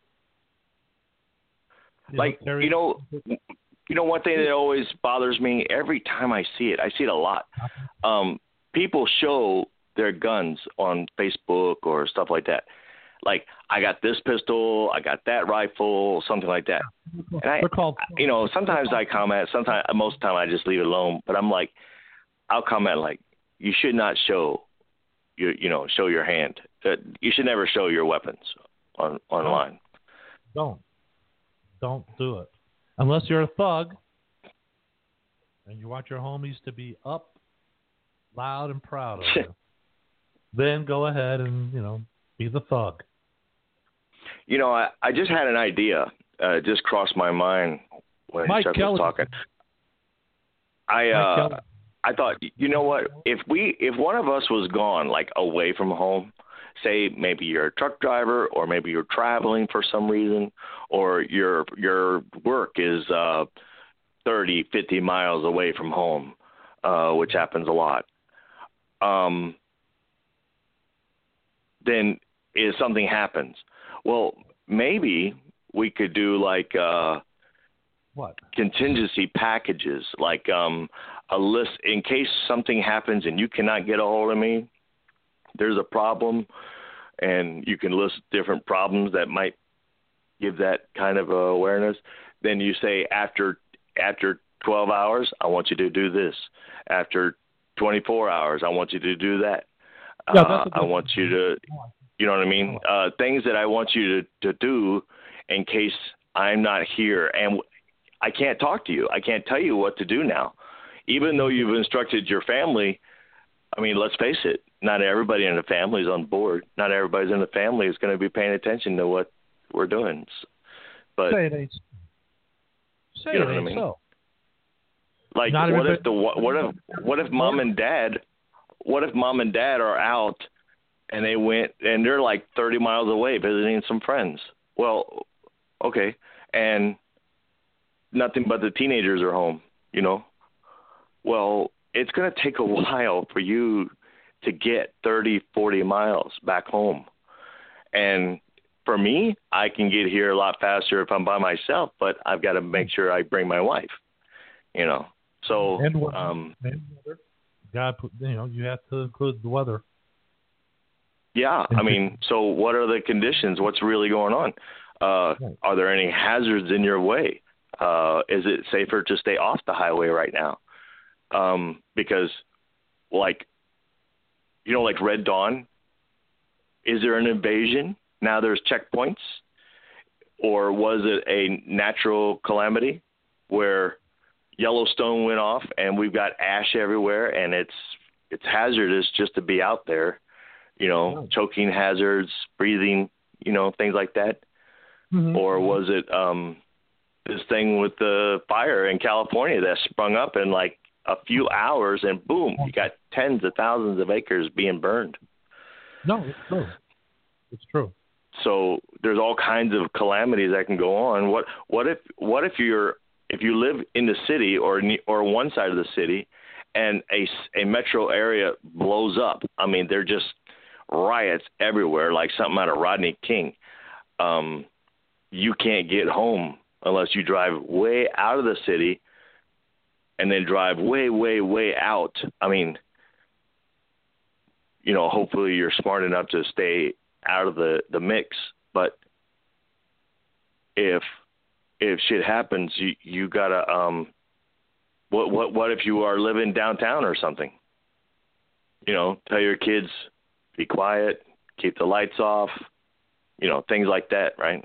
[SPEAKER 2] You
[SPEAKER 3] like
[SPEAKER 2] know, Terry,
[SPEAKER 3] you know, you know one thing that always bothers me every time I see it. I see it a lot. Um, people show their guns on Facebook or stuff like that. Like, I got this pistol, I got that rifle, something like that. And I,
[SPEAKER 2] called,
[SPEAKER 3] you know, sometimes I comment, sometimes, most of the time I just leave it alone. But I'm like, I'll comment like, you should not show your, you know, show your hand. Uh, you should never show your weapons on online.
[SPEAKER 2] Don't, don't do it unless you're a thug and you want your homies to be up, loud and proud of you. Then go ahead and, you know, be the thug.
[SPEAKER 3] You know, I, I just had an idea. Uh, it just crossed my mind when
[SPEAKER 2] Mike
[SPEAKER 3] Chuck
[SPEAKER 2] Kelly.
[SPEAKER 3] was talking. I uh, I thought, you know what? If we if one of us was gone, like away from home, say maybe you're a truck driver, or maybe you're traveling for some reason, or your your work is uh, thirty, fifty miles away from home, uh, which happens a lot. Um. Then if something happens, well, maybe we could do like uh,
[SPEAKER 2] what
[SPEAKER 3] contingency packages, like um, a list in case something happens and you cannot get a hold of me. There's a problem, and you can list different problems that might give that kind of uh, awareness. Then you say after after twelve hours, I want you to do this. After twenty-four hours. I want you to do that.
[SPEAKER 2] Yeah,
[SPEAKER 3] uh,
[SPEAKER 2] that's a
[SPEAKER 3] I
[SPEAKER 2] good
[SPEAKER 3] want you to, you know what I mean? Uh, things that I want you to, to do in case I'm not here. And I can't talk to you. I can't tell you what to do now. Even though you've instructed your family, I mean, let's face it, not everybody in the family is on board. Not everybody in the family is going to be paying attention to what we're doing. But
[SPEAKER 2] say it ain't, say
[SPEAKER 3] you know
[SPEAKER 2] it
[SPEAKER 3] what I
[SPEAKER 2] ain't
[SPEAKER 3] mean?
[SPEAKER 2] so.
[SPEAKER 3] Like,
[SPEAKER 2] Not
[SPEAKER 3] what
[SPEAKER 2] everybody-
[SPEAKER 3] if the what if what if mom and dad, what if mom and dad are out and they went and they're like thirty miles away visiting some friends? Well, okay, and nothing but the teenagers are home, you know. Well, it's going to take a while for you to get thirty, forty miles back home. And for me, I can get here a lot faster if I'm by myself, but I've got to make sure I bring my wife, you know. So,
[SPEAKER 2] and weather.
[SPEAKER 3] um,
[SPEAKER 2] And weather. God, put, you know, you have to include the weather.
[SPEAKER 3] yeah, I mean, so what are the conditions? What's really going on? Uh,
[SPEAKER 2] Right.
[SPEAKER 3] Are there any hazards in your way? Uh, is it safer to stay off the highway right now? Um, because, like, you know, like Red Dawn, is there an invasion? Now there's checkpoints? Or was it a natural calamity where Yellowstone went off and we've got ash everywhere and it's it's hazardous just to be out there, you know,
[SPEAKER 2] Oh.
[SPEAKER 3] choking hazards, breathing, you know, things like that?
[SPEAKER 2] Mm-hmm.
[SPEAKER 3] Or was it um, this thing with the fire in California that sprung up in like a few hours and boom, you got tens of thousands of acres being burned?
[SPEAKER 2] No, it's true. It's true.
[SPEAKER 3] So there's all kinds of calamities that can go on. What what if what if you're if you live in the city or or one side of the city and a, a metro area blows up? I mean, they're just riots everywhere, like something out of Rodney King. Um, you can't get home unless you drive way out of the city and then drive way, way, way out. I mean, you know, hopefully you're smart enough to stay out of the, the mix. But if if shit happens, you you gotta um, what what what if you are living downtown or something? You know, tell your kids be quiet, keep the lights off, you know, things like that, right?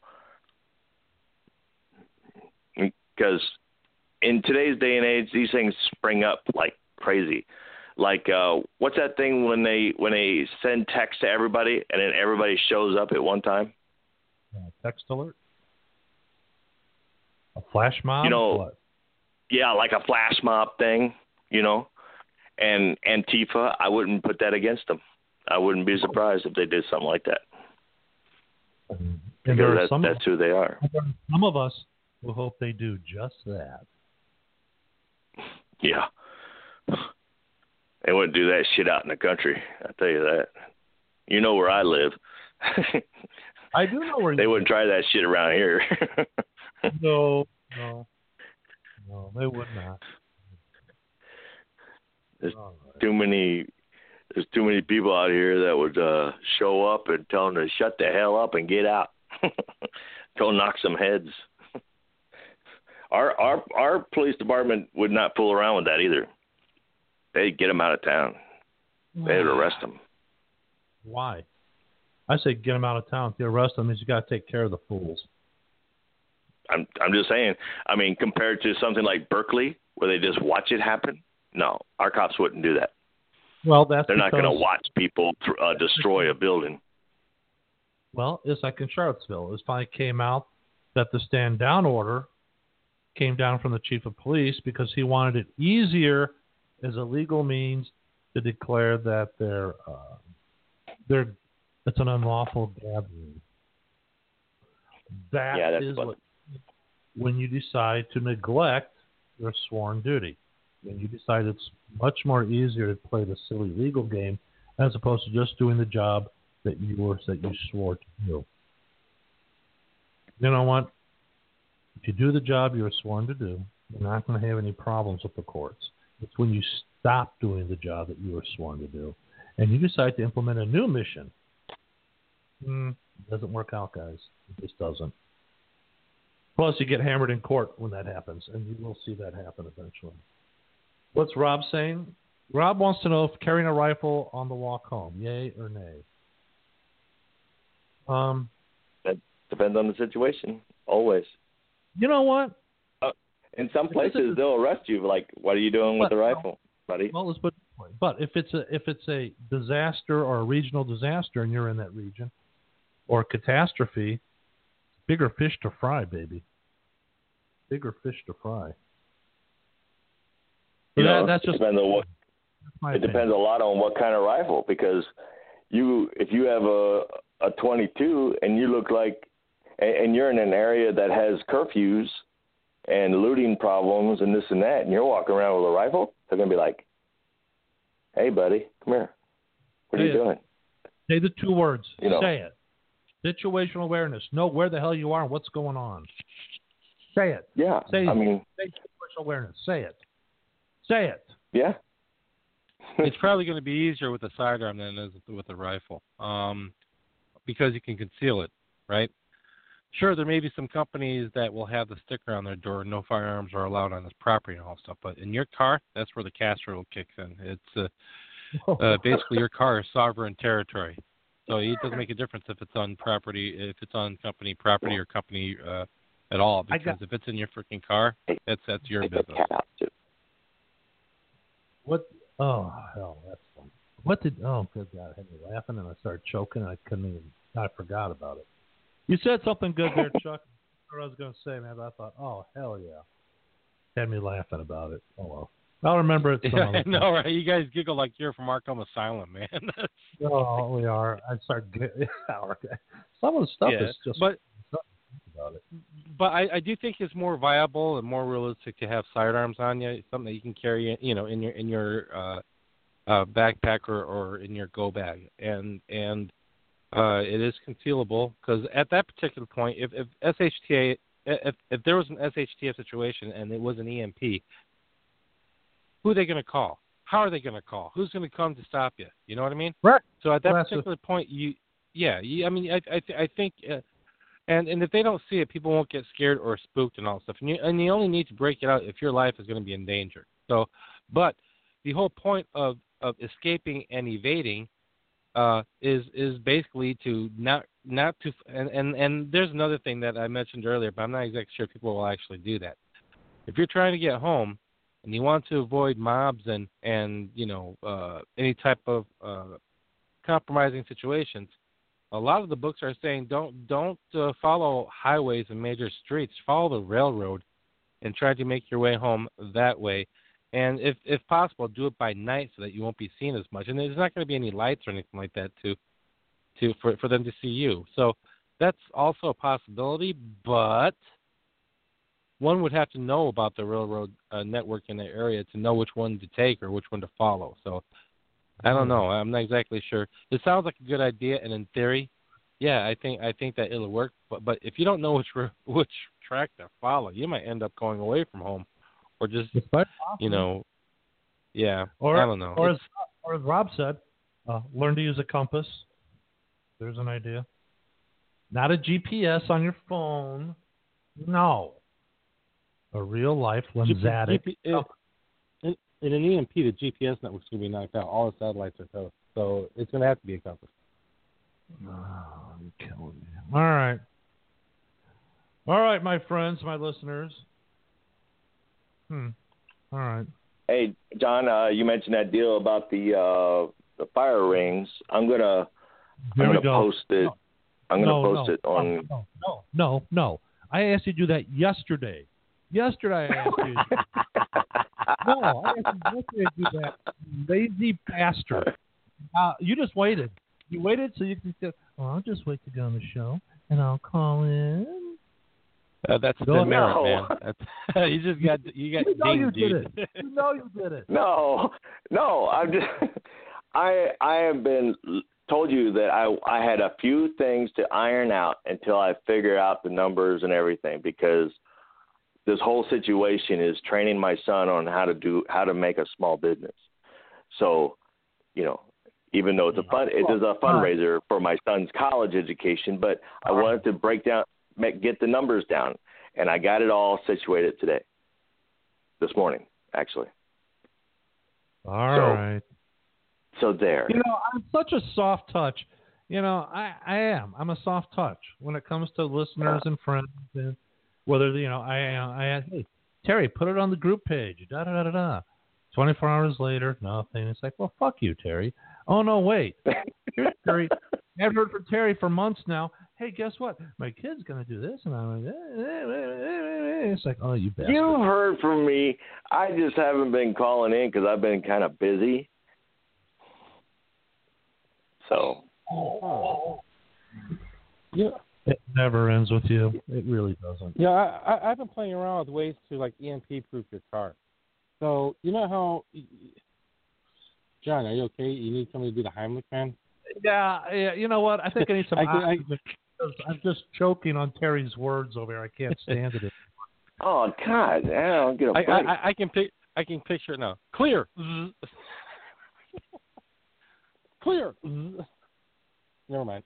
[SPEAKER 3] Because in today's day and age, these things spring up like crazy. Like, uh, what's that thing when they when they send text to everybody and then everybody shows up at one time?
[SPEAKER 2] Uh, text alert? A flash mob?
[SPEAKER 3] You know,
[SPEAKER 2] what?
[SPEAKER 3] Yeah, like a flash mob thing, you know. And Antifa, I wouldn't put that against them. I wouldn't be surprised if they did something like that.
[SPEAKER 2] And
[SPEAKER 3] Because
[SPEAKER 2] there are
[SPEAKER 3] that,
[SPEAKER 2] some,
[SPEAKER 3] that's who they are.
[SPEAKER 2] some of us who hope they do just that.
[SPEAKER 3] Yeah. They wouldn't do that shit out in the country. I tell you that. You know where I live.
[SPEAKER 2] I do know where
[SPEAKER 3] They
[SPEAKER 2] you
[SPEAKER 3] wouldn't try that shit around here.
[SPEAKER 2] No, no, no, they would not.
[SPEAKER 3] There's
[SPEAKER 2] All right.
[SPEAKER 3] too many. There's too many people out here that would uh, show up and tell them to shut the hell up and get out. Go knock some heads. Our our our police department would not fool around with that either. They'd get them out of town. They'd arrest them.
[SPEAKER 2] Why? I say get them out of town. If you arrest them, means you got to take care of the fools.
[SPEAKER 3] I'm I'm just saying. I mean, compared to something like Berkeley, where they just watch it happen, no, our cops wouldn't do that.
[SPEAKER 2] Well, that's
[SPEAKER 3] They're not
[SPEAKER 2] because,
[SPEAKER 3] going to watch people uh, destroy a building.
[SPEAKER 2] Well, it's like in Charlottesville. It finally came out that the stand down order came down from the chief of police because he wanted it easier as a legal means to declare that they're uh, they're it's an unlawful gathering. That
[SPEAKER 3] Yeah, that's
[SPEAKER 2] is
[SPEAKER 3] what-
[SPEAKER 2] what when you decide to neglect your sworn duty. When you decide it's much more easier to play the silly legal game as opposed to just doing the job that you were that you swore to do. You know what? If you do the job you were sworn to do, you're not going to have any problems with the courts. It's when you stop doing the job that you were sworn to do and you decide to implement a new mission. Mm, it doesn't work out, guys. It just doesn't. Plus, you get hammered in court when that happens, and you will see that happen eventually. What's Rob saying? Rob wants to know if carrying a rifle on the walk home, yay or nay. Um,
[SPEAKER 3] that depends on the situation. Always.
[SPEAKER 2] You know what?
[SPEAKER 3] Uh, in some places, they'll arrest you. Like, what are you doing with
[SPEAKER 2] but,
[SPEAKER 3] the rifle, buddy?
[SPEAKER 2] Well, let's put it this way. But if it's a if it's a disaster or a regional disaster, and you're in that region, or catastrophe, bigger fish to fry, baby. Bigger fish to fry.
[SPEAKER 3] You
[SPEAKER 2] that,
[SPEAKER 3] know,
[SPEAKER 2] that's just
[SPEAKER 3] depends on what. It
[SPEAKER 2] opinion.
[SPEAKER 3] depends a lot on what kind of rifle, because you if you have a a twenty-two and you look like and, and you're in an area that has curfews and looting problems and this and that, and you're walking around with a rifle, they're gonna be like, "Hey, buddy, come here. What
[SPEAKER 2] Say
[SPEAKER 3] are you
[SPEAKER 2] it.
[SPEAKER 3] doing?"
[SPEAKER 2] Say the two words.
[SPEAKER 3] You know.
[SPEAKER 2] Say it. Situational awareness. Know where the hell you are and what's going on. Say it.
[SPEAKER 3] Yeah.
[SPEAKER 2] Say
[SPEAKER 3] I mean,
[SPEAKER 2] say situational awareness. Say it. Say it.
[SPEAKER 3] yeah.
[SPEAKER 4] It's probably going to be easier with a sidearm than it is with a rifle, um, because you can conceal it, right? Sure, there may be some companies that will have the sticker on their door, "No firearms are allowed on this property" and all that stuff. But in your car, that's where the Castro rule kicks in. It's uh, uh, basically your car is sovereign territory, so it doesn't make a difference if it's on property, if it's on company property or company uh, at all. Because
[SPEAKER 2] got,
[SPEAKER 4] if it's in your freaking car, that's that's your business.
[SPEAKER 2] What? Oh hell, that's fun. What did? Oh good God, I had me laughing and I started choking and I couldn't even. I forgot about it. You said something good there, Chuck. What I was going to say, man. But I thought, oh hell yeah, had me laughing about it. Oh well, I'll remember it. Some
[SPEAKER 4] Yeah,
[SPEAKER 2] other
[SPEAKER 4] no,
[SPEAKER 2] time.
[SPEAKER 4] right? You guys giggle like you're from Arkham Asylum, man.
[SPEAKER 2] Oh, we are. I start getting some of the stuff
[SPEAKER 4] yeah,
[SPEAKER 2] is just.
[SPEAKER 4] But
[SPEAKER 2] about it.
[SPEAKER 4] But I, I do think it's more viable and more realistic to have sidearms on you, something that you can carry, you know, in your in your uh, uh, backpack or, or in your go bag, and and uh, it is concealable because at that particular point, if, if S H T A, if if there was an S H T A situation and it was an E M P, who are they going to call? How are they going to call? Who's going to come to stop you? You know what I mean?
[SPEAKER 2] Right.
[SPEAKER 4] So at that
[SPEAKER 2] well,
[SPEAKER 4] particular a... point, you, yeah, you, I mean, I I, th- I think. Uh, And and if they don't see it, people won't get scared or spooked and all that stuff. And you and you only need to break it out if your life is going to be in danger. So, but the whole point of, of escaping and evading uh, is is basically to not not to and, and and there's another thing that I mentioned earlier, but I'm not exactly sure people will actually do that. If you're trying to get home and you want to avoid mobs and and you know uh, any type of uh, compromising situations. A lot of the books are saying don't don't uh, follow highways and major streets. Follow the railroad, and try to make your way home that way. And if if possible, do it by night so that you won't be seen as much. And there's not going to be any lights or anything like that to to for for them to see you. So that's also a possibility. But one would have to know about the railroad uh, network in the area to know which one to take or which one to follow. So. I don't know. I'm not exactly sure. It sounds like a good idea, and in theory, yeah, I think I think that it'll work. But but if you don't know which which track to follow, you might end up going away from home, or just you know, yeah.
[SPEAKER 2] Or
[SPEAKER 4] I don't know.
[SPEAKER 2] Or as, or as Rob said, uh, learn to use a compass. There's an idea. Not a G P S on your phone. No. A real life Lensatic.
[SPEAKER 4] G P, In, in an E M P, the G P S network's going to be knocked out. All the satellites are toast. So it's going to have to be a compass.
[SPEAKER 2] Oh, you're killing me. All right. All right, my friends, my listeners. Hmm. All right.
[SPEAKER 3] Hey, John, uh, you mentioned that deal about the uh, the fire rings. I'm gonna
[SPEAKER 2] There
[SPEAKER 3] I'm
[SPEAKER 2] we
[SPEAKER 3] gonna
[SPEAKER 2] go.
[SPEAKER 3] post it.
[SPEAKER 2] No.
[SPEAKER 3] I'm gonna
[SPEAKER 2] no,
[SPEAKER 3] post
[SPEAKER 2] no,
[SPEAKER 3] it on.
[SPEAKER 2] No, no, no, no. I asked you to do that yesterday. Yesterday I asked you. No, I asked you yesterday to do that. Lazy bastard. Uh, you just waited. You waited so you can say, "Oh, I'll just wait to go on the show, and I'll call in."
[SPEAKER 4] Uh, that's a
[SPEAKER 2] Go
[SPEAKER 4] demerit,
[SPEAKER 3] no.
[SPEAKER 4] man. That's, you just got you got
[SPEAKER 2] You know
[SPEAKER 4] dinged,
[SPEAKER 2] you
[SPEAKER 4] dude.
[SPEAKER 2] did it. You know you did it.
[SPEAKER 3] No, no. I'm just. I I have been told you that I I had a few things to iron out until I figure out the numbers and everything, because this whole situation is training my son on how to do how to make a small business. So, you know, even though it's a fun, it is a fundraiser for my son's college education, but I wanted to break down, make, get the numbers down, and I got it all situated today, this morning, actually.
[SPEAKER 2] All
[SPEAKER 3] so,
[SPEAKER 2] right.
[SPEAKER 3] So there.
[SPEAKER 2] You know, I'm such a soft touch. You know, I, I am. I'm a soft touch when it comes to listeners and friends. And whether, you know, I, I, I hey, Terry, put it on the group page. Da da da da da. twenty-four hours later, nothing. It's like, well, fuck you, Terry. Oh, no, wait. Here's Terry. I've heard from Terry for months now. Hey, guess what? My kid's going to do this. And I'm like, eh, eh, eh, eh. It's like, oh, you bastard.
[SPEAKER 3] You've heard from me. I just haven't been calling in because I've been kind of busy. So.
[SPEAKER 4] Oh. Yeah.
[SPEAKER 2] It never ends with you. It really doesn't.
[SPEAKER 4] Yeah, I, I, I've been playing around with ways to, like, E M P-proof your car. So, you know how, John, are you okay? You need somebody to do the Heimlich man?
[SPEAKER 2] Yeah, yeah. You know what? I think I need some
[SPEAKER 4] I, I,
[SPEAKER 2] oxygen. I'm just choking on Terry's words over here. I can't stand it.
[SPEAKER 3] Oh God! I don't get a
[SPEAKER 4] I,
[SPEAKER 3] break.
[SPEAKER 4] I, I can pic, I can picture it now. Clear. Clear. Never mind.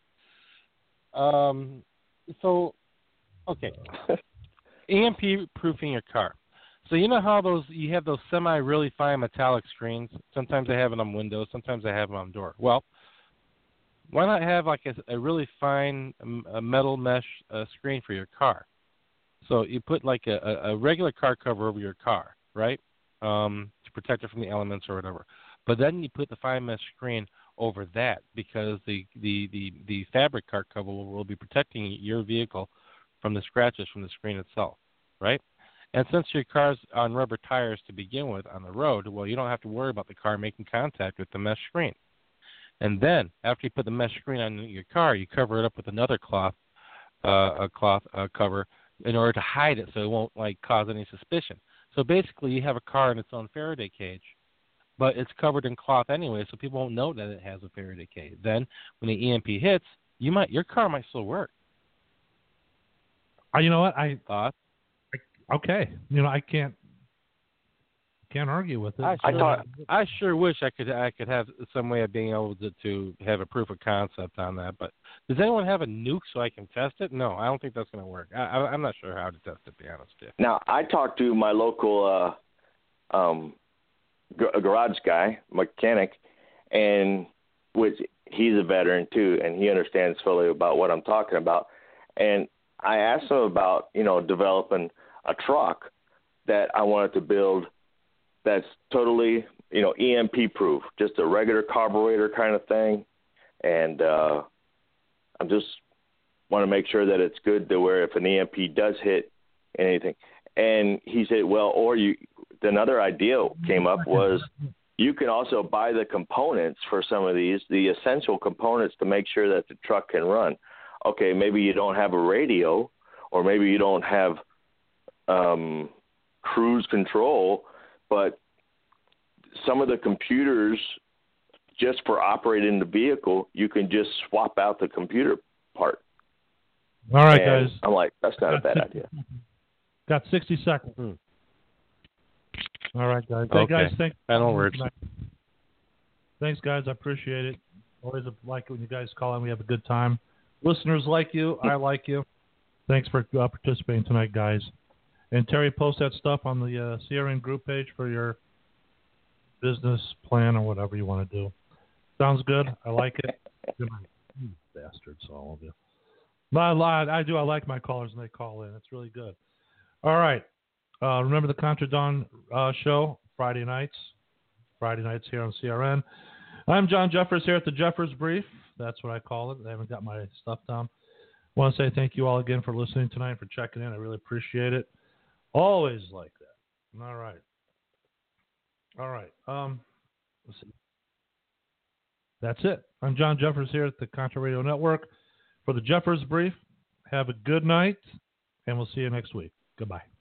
[SPEAKER 4] Um. So, okay. E M P proofing your car. So you know how those you have those semi really fine metallic screens. Sometimes they have them on windows. Sometimes they have them on door. Well, why not have like a, a really fine um, a metal mesh uh, screen for your car? So you put like a, a regular car cover over your car, right, um, to protect it from the elements or whatever. But then you put the fine mesh screen over that because the the, the, the fabric car cover will, will be protecting your vehicle from the scratches from the screen itself, right? And since your car's on rubber tires to begin with on the road, well, you don't have to worry about the car making contact with the mesh screen. And then, after you put the mesh screen on your car, you cover it up with another cloth, uh, a cloth uh, cover, in order to hide it so it won't like cause any suspicion. So basically, you have a car in its own Faraday cage, but it's covered in cloth anyway, so people won't know that it has a Faraday cage. Then, when the E M P hits, you might your car might still work.
[SPEAKER 2] Uh, you know what? I
[SPEAKER 4] Thought.
[SPEAKER 2] Okay, you know I can't can't argue with it.
[SPEAKER 4] I,
[SPEAKER 3] I
[SPEAKER 4] sure,
[SPEAKER 3] thought
[SPEAKER 4] I sure wish I could I could have some way of being able to, to have a proof of concept on that. But does anyone have a nuke so I can test it? No, I don't think that's going to work. I, I, I'm not sure how to test it, to be honest with you.
[SPEAKER 3] now I talked to my local uh, um, g- garage guy, mechanic, and which he's a veteran too, and he understands fully about what I'm talking about. And I asked him about you know developing a truck that I wanted to build that's totally, you know, E M P proof, just a regular carburetor kind of thing. And uh, I just want to make sure that it's good to where if an E M P does hit anything. And he said, well, or you, another idea came up was you can also buy the components for some of these, the essential components to make sure that the truck can run. Okay, maybe you don't have a radio, or maybe you don't have um, cruise control, but some of the computers, just for operating the vehicle, you can just swap out the computer part.
[SPEAKER 2] All right,
[SPEAKER 3] and
[SPEAKER 2] guys.
[SPEAKER 3] I'm like, that's not a bad
[SPEAKER 2] sixty,
[SPEAKER 3] idea.
[SPEAKER 2] Got sixty seconds.
[SPEAKER 4] Hmm.
[SPEAKER 2] All right, guys. Hey,
[SPEAKER 4] Okay.
[SPEAKER 2] guys, thanks.
[SPEAKER 4] Final words.
[SPEAKER 2] Thanks, guys. I appreciate it. Always like when you guys call in. We have a good time. Listeners like you. I like you. Thanks for uh, participating tonight, guys. And Terry, post that stuff on the uh, C R N group page for your business plan or whatever you want to do. Sounds good. I like it. Good night. You bastards, all of you. No, I, I do. I like my callers when they call in. It's really good. All right. Uh, remember the Contra Dawn uh, show, Friday nights. Friday nights here on C R N. I'm John Jeffers here at the Jeffers Brief. That's what I call it. I haven't got my stuff down. I want to say thank you all again for listening tonight, for checking in. I really appreciate it. Always like that. All right. All right. Um, let's see. That's it. I'm John Jeffers here at the Contra Radio Network for the Jeffers Brief. Have a good night, and we'll see you next week. Goodbye.